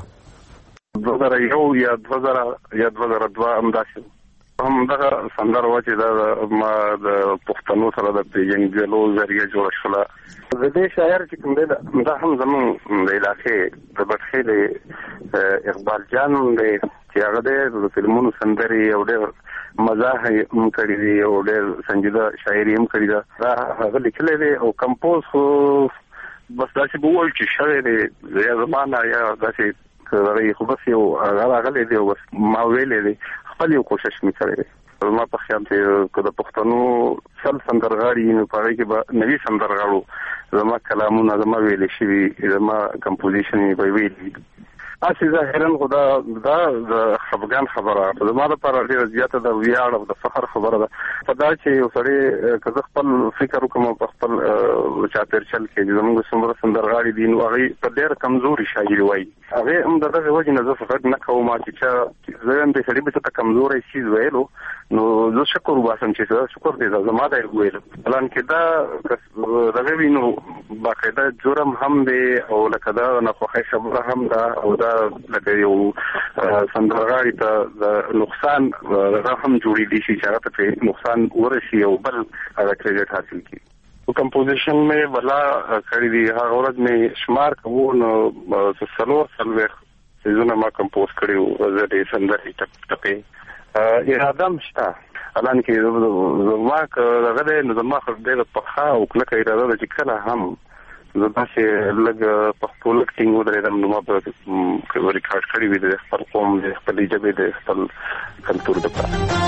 2001 یا 2002 همداسې هم دغه سندره وه چې دا ما د پښتنو سره د پیژندلو ذریعه جوړه شوله. د دې شاعر چې کوم دی دا هم زموږ د علاقې د بټخیل اقبال جان دی چې هغه دی د فلمونو سندرې او ډېر مزاح هم کړي دي او ډېر سنجیده شاعري هم کړې ده. دا هغه لیکلی دی او کمپوز خو بس داسې به ووایو چې شوی دی یا زما نه یا داسې خو بس یو هغه راغلی دی او بس ما ویلی دی خپل یو کوشش مې کړی دی. زما په خیال چې که د پښتنو سندرغاړي نو په هغې کې به نوي سندرغاړو زما کلامونه زما ویلې شوي زما کمپوزیشن یې به ویلي. هسې ظاهرا خو دا د خفګان خبره زما لپاره ډېره زیاته د ویاړ او د فخر خبره ده په دا چې یو سړی که زه خپل فکر وکړم په خپل چاپېرچل کې زموږ څومره سندرغاړي دي نو هغوی په ډېره کمزوري شاعري وایي. هغې هم د دغې وجې نه زه غږ نه کوم چې چا زه هم دې سړي به څه ته کمزوری څیز ویلو نو زه شکر وباسم چې شکر دی زما دی ویلو. حالانکې دا دغه وي نو باقاعده جرم هم دی او لکه دا ناخوښۍ خبره هم ده او دا لکه یو سندرغاړي ته د نقصان هغه هم جوړېدی شي چې هغه ته پرې نقصان ورسي او بل هغه کریډټ حاصل کړي. کمپوزیشن مې بلا کړی دی هغه ورځ مې شمار کوو نو 40 سیزونه ما کمپوز کړي وو زه دې سندرې ټپې اراده هم شته حالانکې زما که هغه دی نو زما خو ډېره پخه او کلکه اراده ده چې کله هم زه داسې لږ پښتو لږ ټینګ ودرېدم نو ما به ریکارډ کړي وي د خپل قوم د خپلې ژبې د خپل کلتور دپاره.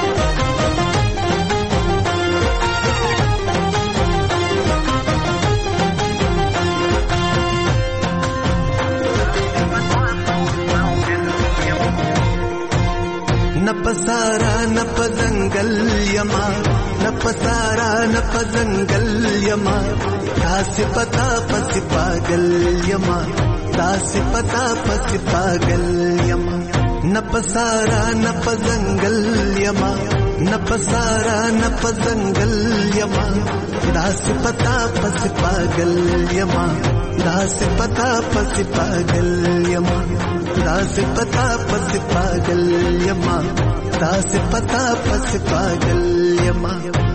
न पसारा न पजंगल यमा न पसारा न पजंगल यमा दास पता पस पागल यमा दास पता पस पागल यमा न पसारा न पजंगल यमा न पसारा न पजंगल यमा दास पता पस पागल यमा दास पता पस पागल यमा दास पता पस पागल यमा दास पता पस पागल यमा.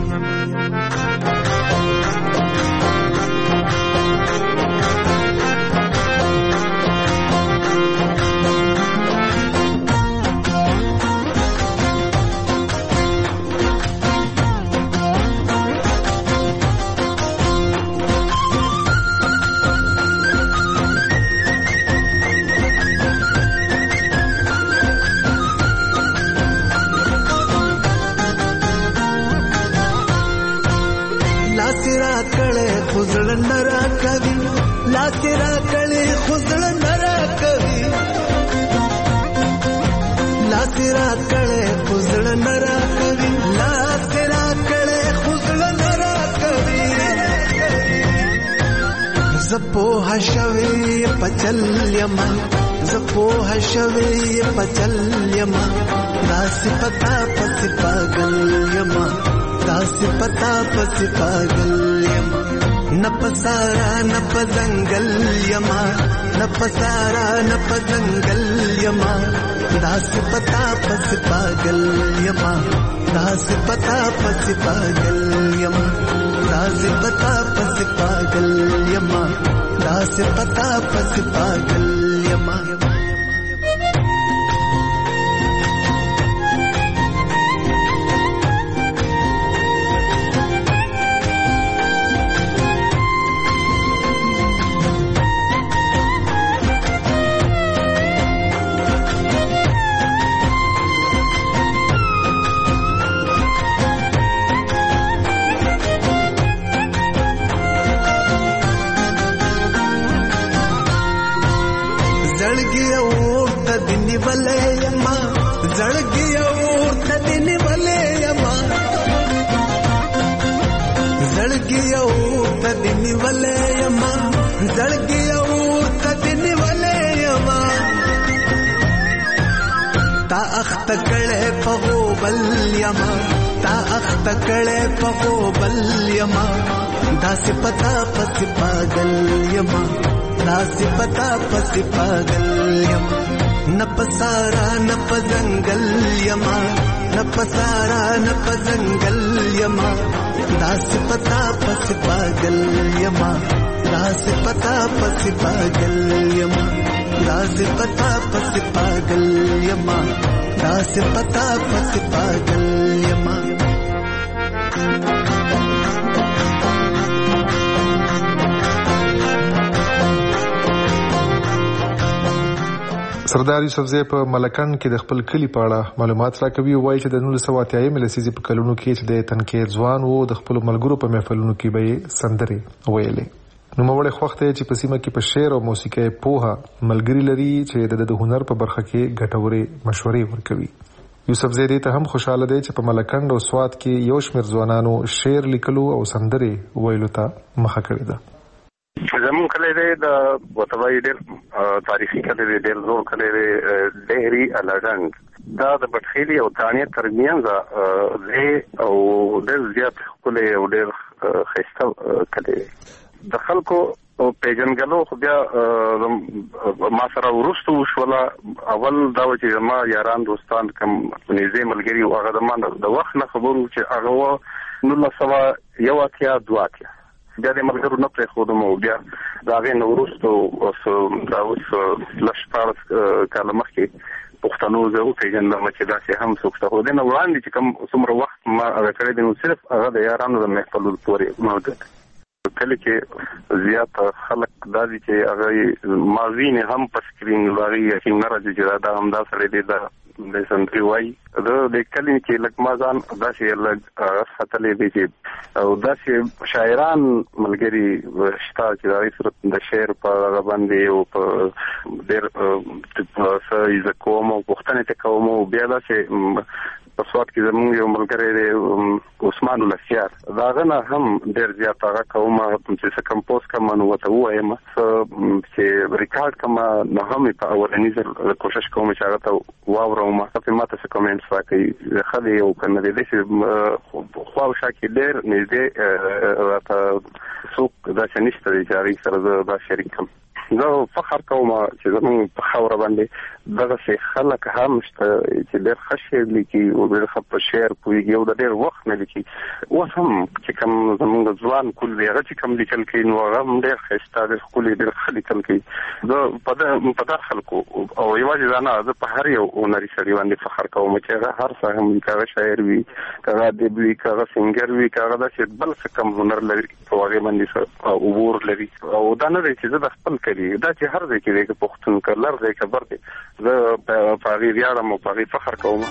खुजड़ नरा कवि लाकेरा कले खुजड़ नरा कवि लाकेरा कले खुजड़ नरा कवि लाकेरा कले खुजड़ नरा कवि जपो हशवे पचल यमा जपो हशवे पचल यमा दास पता पस पागल यमा दास पता पस पागल यमा نپسارا نپزنگل یما نپسارا نپزنگل یما داس پتا پس پاگل یما داس پتا پس پاگل یما داس پتا پس پاگل یما داس پتا پس پاگل یما تکڑے پغو بل یما تا اخ تکڑے پغو بل یما داس پتا پس پاگل یما داس پتا پس پاگل یما نپسارا نپزنگل یما نپسارا نپزنگل یما داس پتا پس پاگل یما داس پتا پس پاگل یما داس پتا پس پاگل یما داس پتا پس پاگل یما سردار یوسفزی په ملکن کې د خپل کلی په اړه معلومات راکوي او وایي چې د 1980 لسیزې په کلونو کې چې د تنکیر ځوان وو د خپل ملګرو په محفلونو کې به سندرې ویلې. نو موږ وخت چې په سیمه کې په شعر او موسیقۍ پوها ملګری لري چې د هنر په برخه کې ګټورې مشورې ورکوي. یوسفزی دې ته هم خوشاله دی چې په ملکند او سوات کې یو شمېر ځوانانو شعر لیکلو او سندرې ویلو ته مخه کړې ده. زمون کلی دی د وتوای ډېر تاریخي کلی دی، ډېر زوړ کلی دی، ډهري الاډنګ. دا د بټخیلي او تانیه ترمنځ دی او ډېر زیات ښکلی او ډېر ښایسته کلی دی. د خلکو پیژنګلو خو بیا ما سره وروسته وشوله. اول دا و چې زما یاران دوستان کوم نږدې ملګري وو هغه زما د وخت نه خبر وو چې هغه وه 1982 بیا د ملګرو نه پرېښودم او بیا د هغې نه وروسته دا اوس لږ 14 کاله مخکې پښتنو زه وپېژندم چې داسې هم څوک شته. خو دې نه وړاندې چې کوم څومره وخت ما هغه کړی دی نو صرف هغه د یارانو د محفلو پورې موجود دی. کله کې زیات خلک دا دي چې هغه ماضي نه هم په سکرین لري یقین نه راځي چې دا هم دا سره دی د سندري وایي. د کلي کې لږ ما ځان داسې لږ ساتلی دی چې او داسې شاعران ملګري شته چې د هغې سره د شعر په هغه باندې او په ډېر څه زه کوم او پوښتنې ته کوم او بیا داسې په سوات کې زموږ یو ملګری دی عثمان الاسیار، د هغه نه هم ډېر زیات هغه کوم چې څه کمپوز کوم نو ورته ووایم چې ریکارډ کوم نو هم په اولني ځل کوشش کوم چې هغه ته واورم ته ماته څه کومنټس راکړي ښه دی او که نه دی داسې خواوشا کې ډېر نږدې راته څوک داسې نشته دی چې هغې سره زه دا شریک کړم. زه فخر کوم چې زموږ په خاوره باندې دغسې خلک هم شته چې ډېر ښه شعر لیکي او ډېر ښه په شعر پوهېږي او د ډېر وخت نه لیکي. اوس هم چې کوم زموږ ځوان کول دی هغه چې کوم لیکل کوي نو هغه هم ډېر ښایسته ډېر ښکلي ډېر ښه لیکل کوي. زه په دا خلکو او یوازې دا نه زه په هر یو هنري سړي باندې فخر کوم چې هغه هر څه هم که هغه شاعر وي که هغه ادیب وي که هغه سینګر وي که هغه داسې بل څه کم هنر لري په هغې باندې عبور لري. او دا نه دی چې زه د خپل کلي دا چې هر ځای کې دی که پښتون که لر دی که بر دی زه په هغې ویاړم او په هغې فخر کوم.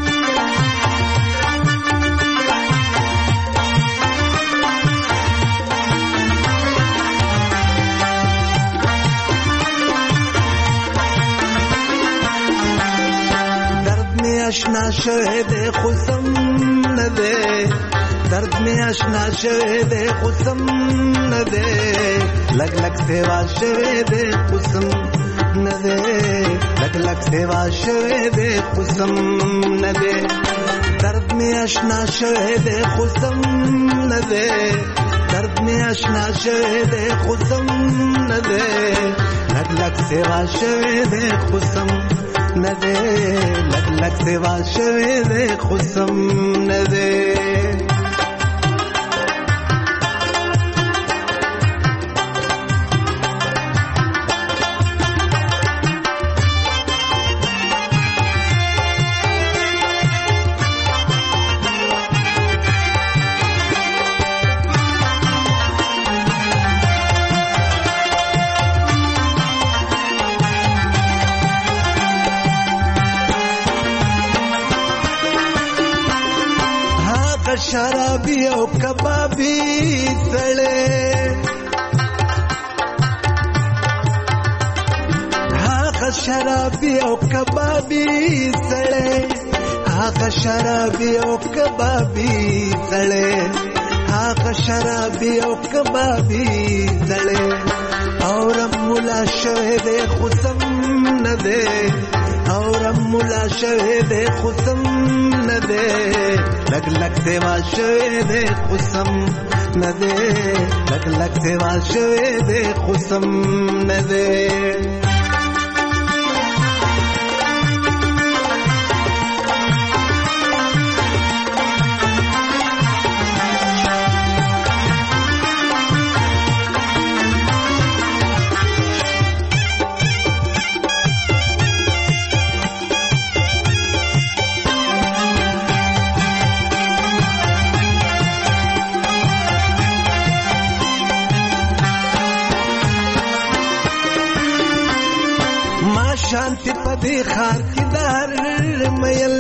درد میں اشنا شہد خسم نہ دے درد میں اشنا شہد خسم نہ دے لگ لگ سیوا شہد خسم نہ دے لگ لگ سیوا شہد خسم نہ دے درد میں اشنا شہد خسم نہ دے درد می آشنا شوه ده خودم نده لگ لگ سوا شوه ده خودم نده لگ لگ سوا شوه ده خودم نده शराबी ओ कबाबी सड़े हाँ शराबी ओ कबाबी सड़े हाँ शराबी ओ कबाबी सड़े हाँ शराबी ओ कबाबी सड़े और मुला शहद खुसम न दे और मुला शहद खुसम न दे लग लग सेवा शहद खुसम न दे लग लग सेवा शहद खुसम न दे शांति पदी खार की दार मयल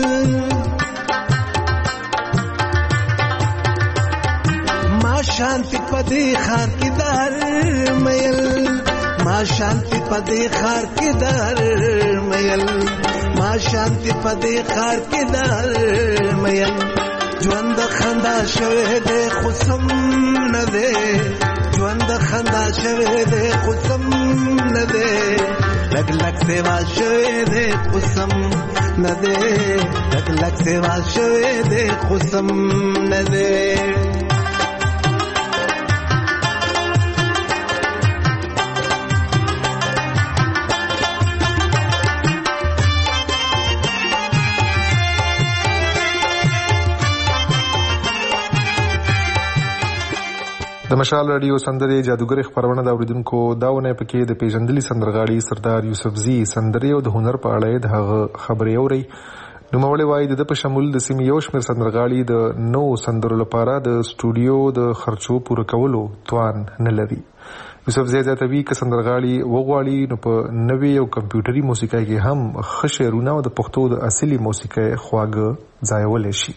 माँ शांति पदी खार की दार मयल माँ शांति पदी खार की दार मयल माँ शांति पदी खार की दार मयल ज्वंद खंदा शवे दे खुसम न दे ज्वंद खंदा शवे दे खुसम न दे लग लग सेवा शवे दे खुसम न दे लग लग सेवा शवे दे खुसम न दे د مشال رادیو سندرې جادوګر خبرونه دا اوریدونکو داونه پکې د پیژندلي سندرغاړي سردار یوسفزي سندرې او د هنر په اړه د هغه خبرې اوري نو مولوی وایي د په شمول د سیمې یو شمېر سندرغاړي د نو سندرو لپاره د سټوډیو د خرچو پوره کولو توان نه لري یوسفزي زیاتوي که سندرغاړي وغواړي نو په نوې او کمپیوټري موسیقۍ کې هم ښه شعرونه او د پښتو د اصلي موسیقۍ خواږه ځایولی شي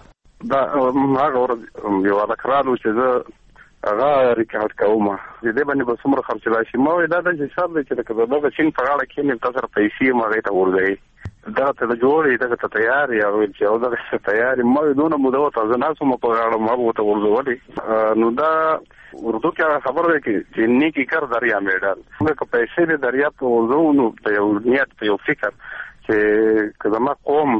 دا هغه ورځ یو هلک چې زه هغه ریکارډ کوم د دې باندې به څومره خرچ راشي ما وایي دا د حساب دی چې دغه سین په غاړه کښېني تا سره پیسې ما هغې ته ورځوي دغه ته جوړ دغه ته تیار یا ویل چې او دغه تیار ما وایي دونه موده ورته زه ناست وم په غاړه ما به ورته ورځولې نو دا اردو کې خبر دی چې نیکي کر دریا مې ډال موږ که پیسې د دریا په ورځو نو په یو نیت په یو فکر چې که زما قوم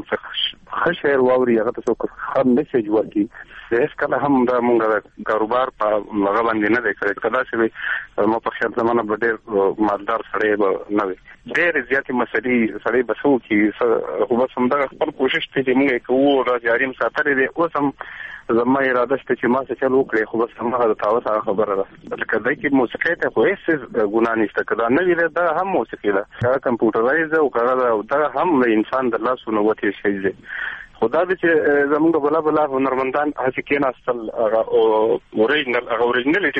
ښه شعر واوري هغه ته څوک ښه میسیج ورکړي هېڅکله هم دا مونږ کاروبار په هغه باندې نه دی کړی که داسې وي ما په خیال زمانه به ډېر مالدار سړی به نه وي ډېرې زیاتې مسلې سړی به څه وکړي خو بس همدغه خپل کوشش دی چې مونږ یې کوو دا جاري م ساتلی دی اوس هم زما اراده شته چې ما څه چل وکړې خو بس هماغه د تاوس هغه خبره ده لکه دی کې موسیقۍ ته خو هېڅ ګناه نشته که دا نوي دی دا هم موسیقي ده که هغه کمپیوټرایز او که هغه دغه هم د انسان د لاسو نه وتې شی دی خو دا دی چې زمونږ بلا بلا هنرمندان هسې کېناستل هغه اوریجنلټي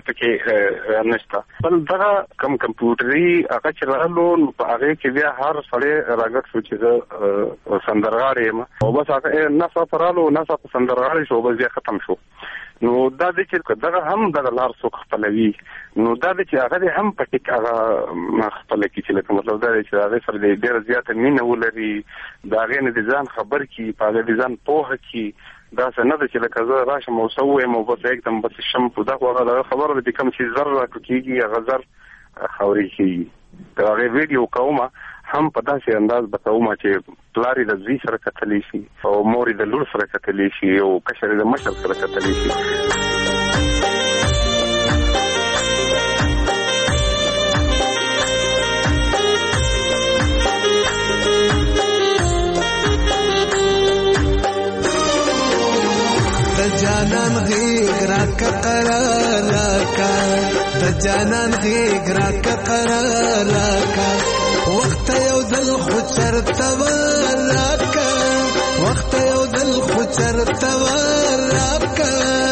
پکې نشته بل دغه کم کمپیوټري هغه چې راغلو نو په هغې کې بیا هر سړی راګډ شو چې زه سندرغاړی یم او بس هغه نڅا رالو نڅا په سندرغاړی شو بس بیا ختم شو نو دا دی چې دغه هم دغه لار څوک خپلوي نو دا دی چې هغه هم په ټیک هغه خپله کړي چې لکه مطلب دا دی چې هغې سره د ډېره زیاته مینه ولري د هغې نه د ځان خبر کړي په هغې د ځان پوهه کړي داسې نه ده چې لکه زه راشم او څه ووایم او بس एकदम بس شم په دا خو هغه خبره ده چې کوم چې زر راکړو کېږي هغه زر خاورې کېږي که هغې ویډیو کومه هم په داسې انداز به کومه چې پلار یې د زوی سره کتلی شي او مور یې د لور سره کتلی شي او کشر یې د مشر سره کتلی شي جانان غیږ راکه قرار راکه د جانان غیږ راکه قرار راکه وخت یو ځل خو چرته راکه وخت یو ځل خو چرته راکه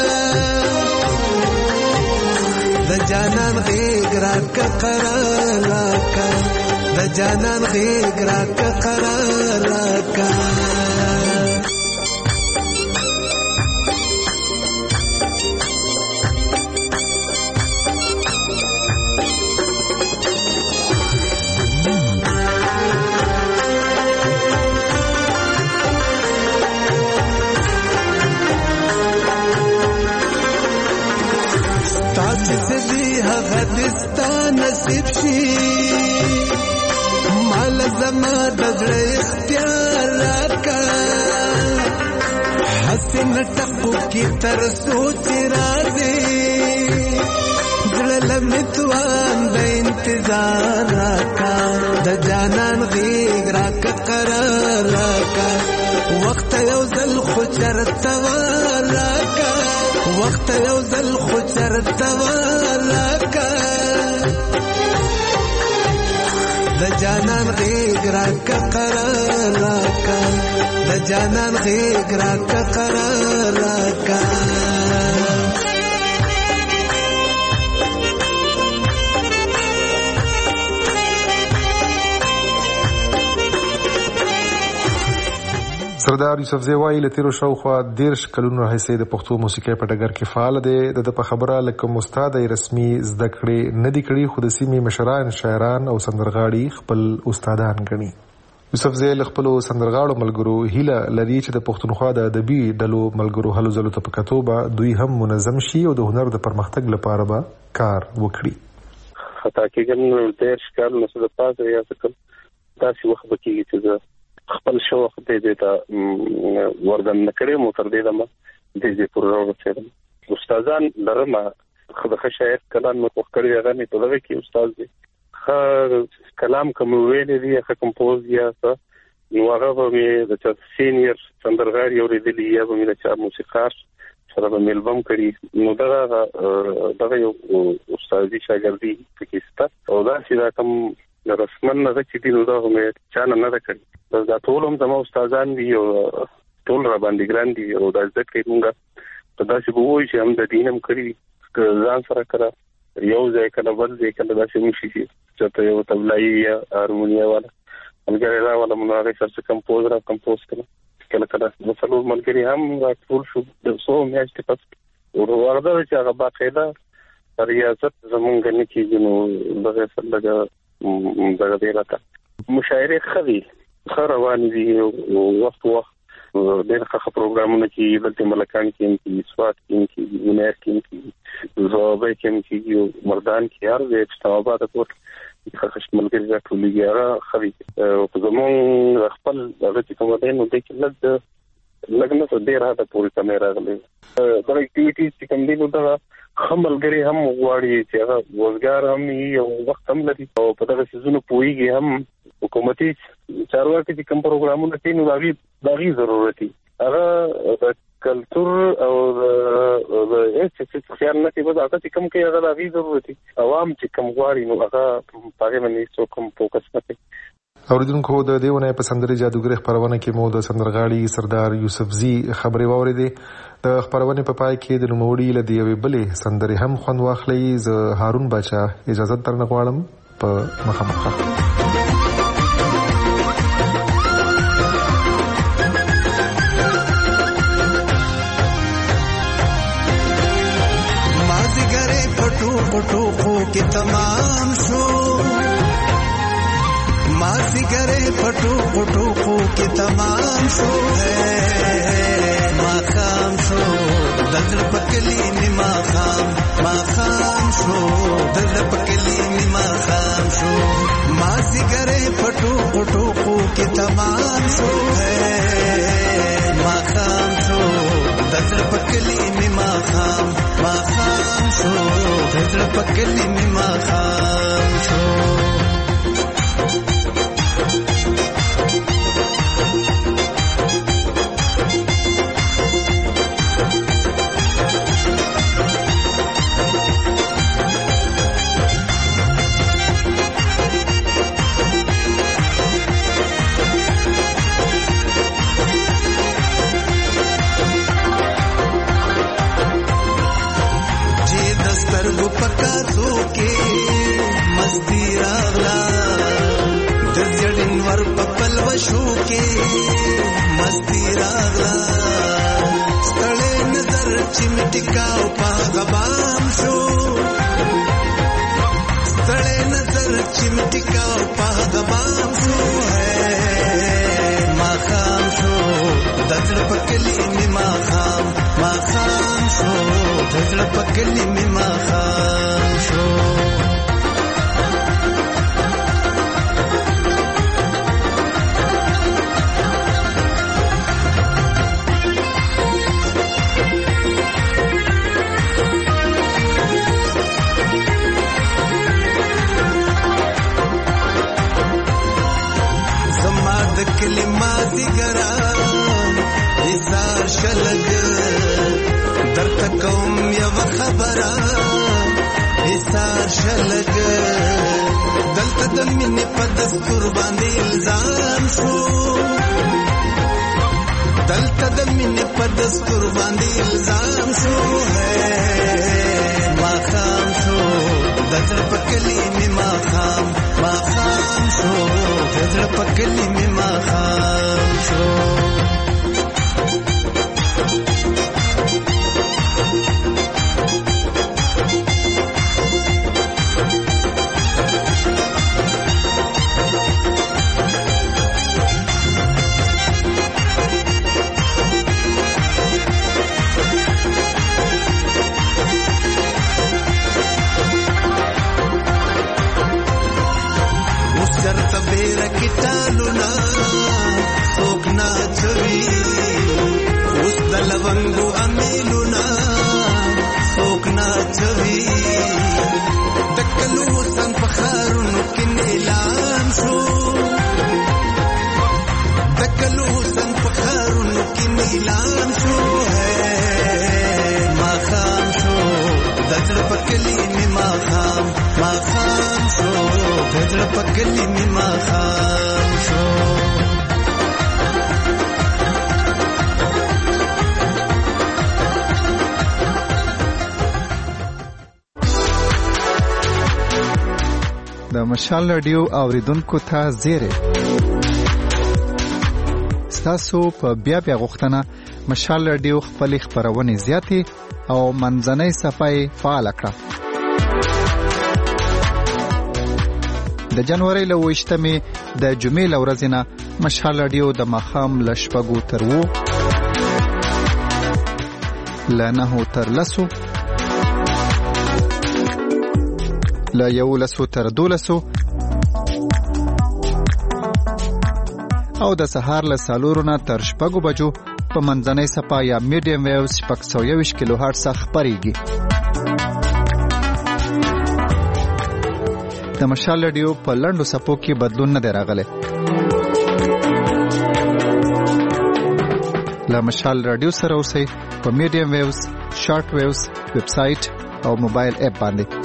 د جانان غیږ راکه قرار راکه د جانان غیږ راکه قرار راکه نصیب شي مال زما د زړه اختیار راکا حسن ټکو کی تر سوچ راځي زړه لمتوان د انتظار راکا د جانان غیږ راکا قرار راکا وخت یو ځل خو چرته راکا وخت یو ځل خو چرته راکا د جانان غیږ راکه قرار راکه د جانان غیږ راکه قرار راکه سردار یوسفزی وایي له تیرو شاوخوا 13 کلونو راهیسې د پښتو موسیقۍ په ډګر کې فعال دی. د په خبره لکه استاد رسمي زده کړې نه دي کړي خو د سیمې مشران شاعران او سندرغاړي خپل استادان ګڼي. یوسفزی له خپلو سندرغاړو ملګرو هیله لري چې د پښتونخوا د ادبي ډلو ملګرو هلو ځلو ته په کتو به دوی هم منظم شي او د هنر د پرمختګ لپاره به کار وکړي. خطا کېږم 13 کلونو څخه د پاسه یا څه داسې وخت به کېږي چې خپل شوق دې ته وردن نکړې مو تر دې دمه دې پروګرام ورسېدم. استادان لرم خدای شاعر کلام مو وکړی هغه نه په کې استاد دې کلام کوم ویلې دی هغه کمپوز یا څه نو هغه به د سینیئر سندرغاړي اورېدلی یا به د چا موسیقار سره به البم کړی نو دغه یو استادي شاګردي پکې ست او دا چې دا کوم رسمن نه چې دی نو دا هم چانه نه کړی دا ټول هم زموږ استادان دي او ټول را باندې ګران دي او دا ځکه موږ په داسې وایو چې هم د دینم کړی ځان سره کړه یو ځای کله بل ځای کله داسې مشي چې ته یو تبلایي یا هارمونیا والا ملګری را ولا موږ هغه سره کمپوز کړه کله کله د څلور ملګری هم ټول شو د څو میاشتې پس ورته چې هغه باقاعده ریاضت زمونږ نه کېږي نو دغه سره دغه دی راته مشاعره خوي خروان دي وخت دغه پروګرامونه کې بلته ملکان کې سواد کې ونیر کې زوبه کې مردان کې هر د استوابات ټول خښ ملګری راټولېږي هغه خوي په زمون خپل دغه کوم دی نو د کې لګنه څه ډیر راته پوری کیمرا غلې دا اکټیویټیز چې کوم دی نو دا خملګری هم غواړي چې هغه روزګار هم یو وخت هم لري او په دغه سيزونو پويږي هم حکومتي چارواکي چې کوم پروګرامونه کوي نو دغه ضرورت دي هغه د کلچر او د هیڅ خیال نه کوي دا چې کوم کې هغه دغه ضرورت دي عوام چې کوم غواړي نو هغه په باندې څو کوم فوکس کوي. اوریدونکو د دیونه په سندري جادوګر خبرونه کې مو د سندرغاړي سردار یوسفزی خبري واوریدې. د خبرونه په پای کې د نوموړي لدی یوې بلې سندري هم خوند واخلي. ز هارون بچا اجازه درنه غواړم په مخامخ. مازیګره پټو پټو خو کې تمام شو مازیګره پټو پټو خو کې تمام شو ما خام شو دل پکلی نیما خام شو دل پکلی نیما خام شو مازیګره پټو پټو خو کې تمام شو ما خام شو دل پکلی نیما خام شو دل پکلی نیما خام شو بشو کې مستی راغلا ستړې نظر چې مټکاو په غبام شو ستړې نظر چې مټکاو په غبام شو ما خام شو دزړ پکلی می ما خام شو دزړ پکلی می ما خام شو کلمات ګرام ایثار شلګ درته کوم یو خبره ایثار شلګ دلته د مینې په دستور باندې الزام شو دلته د مینې په دستور باندې الزام شو ما خام شو دزړ پکلی می ما خام شو دزړ پکلی می ما خام شو बेरा किटालू ना सोकना छवि उस दलवंगु अमीलू ना सोकना छवि तकलू सन फखारुन किन इलाम शो तकलू सन फखारुन किन इलाम शो है माखाम शो दजड़ पकली में माखाम शो दजड़ पकली में माखाम शो د مشال رادیو اوریدونکو ته زیری ستاسو په بیا غوښتنه مشال رادیو خپل خبرونه زیاتې او منځنۍ صفحه فعال کړه. د جنوري له 28مې د جمعې له ورځې نه مشال رادیو د ماښام له 6 تر 9 له 9 تر 10 له 11 تر 12 او د سهار له 4 نه تر 6 بجو په منځنۍ صفحه یا میډیم ویو 621 کیلو هرتز خبريږي. د مشال رادیو په لنډو صفو کې بدلون نه دی راغلی. له مشال رادیو سره اوسئ په میډیم ویوز، شارټ ویوز، ویب سټ او موبایل اپ باندې.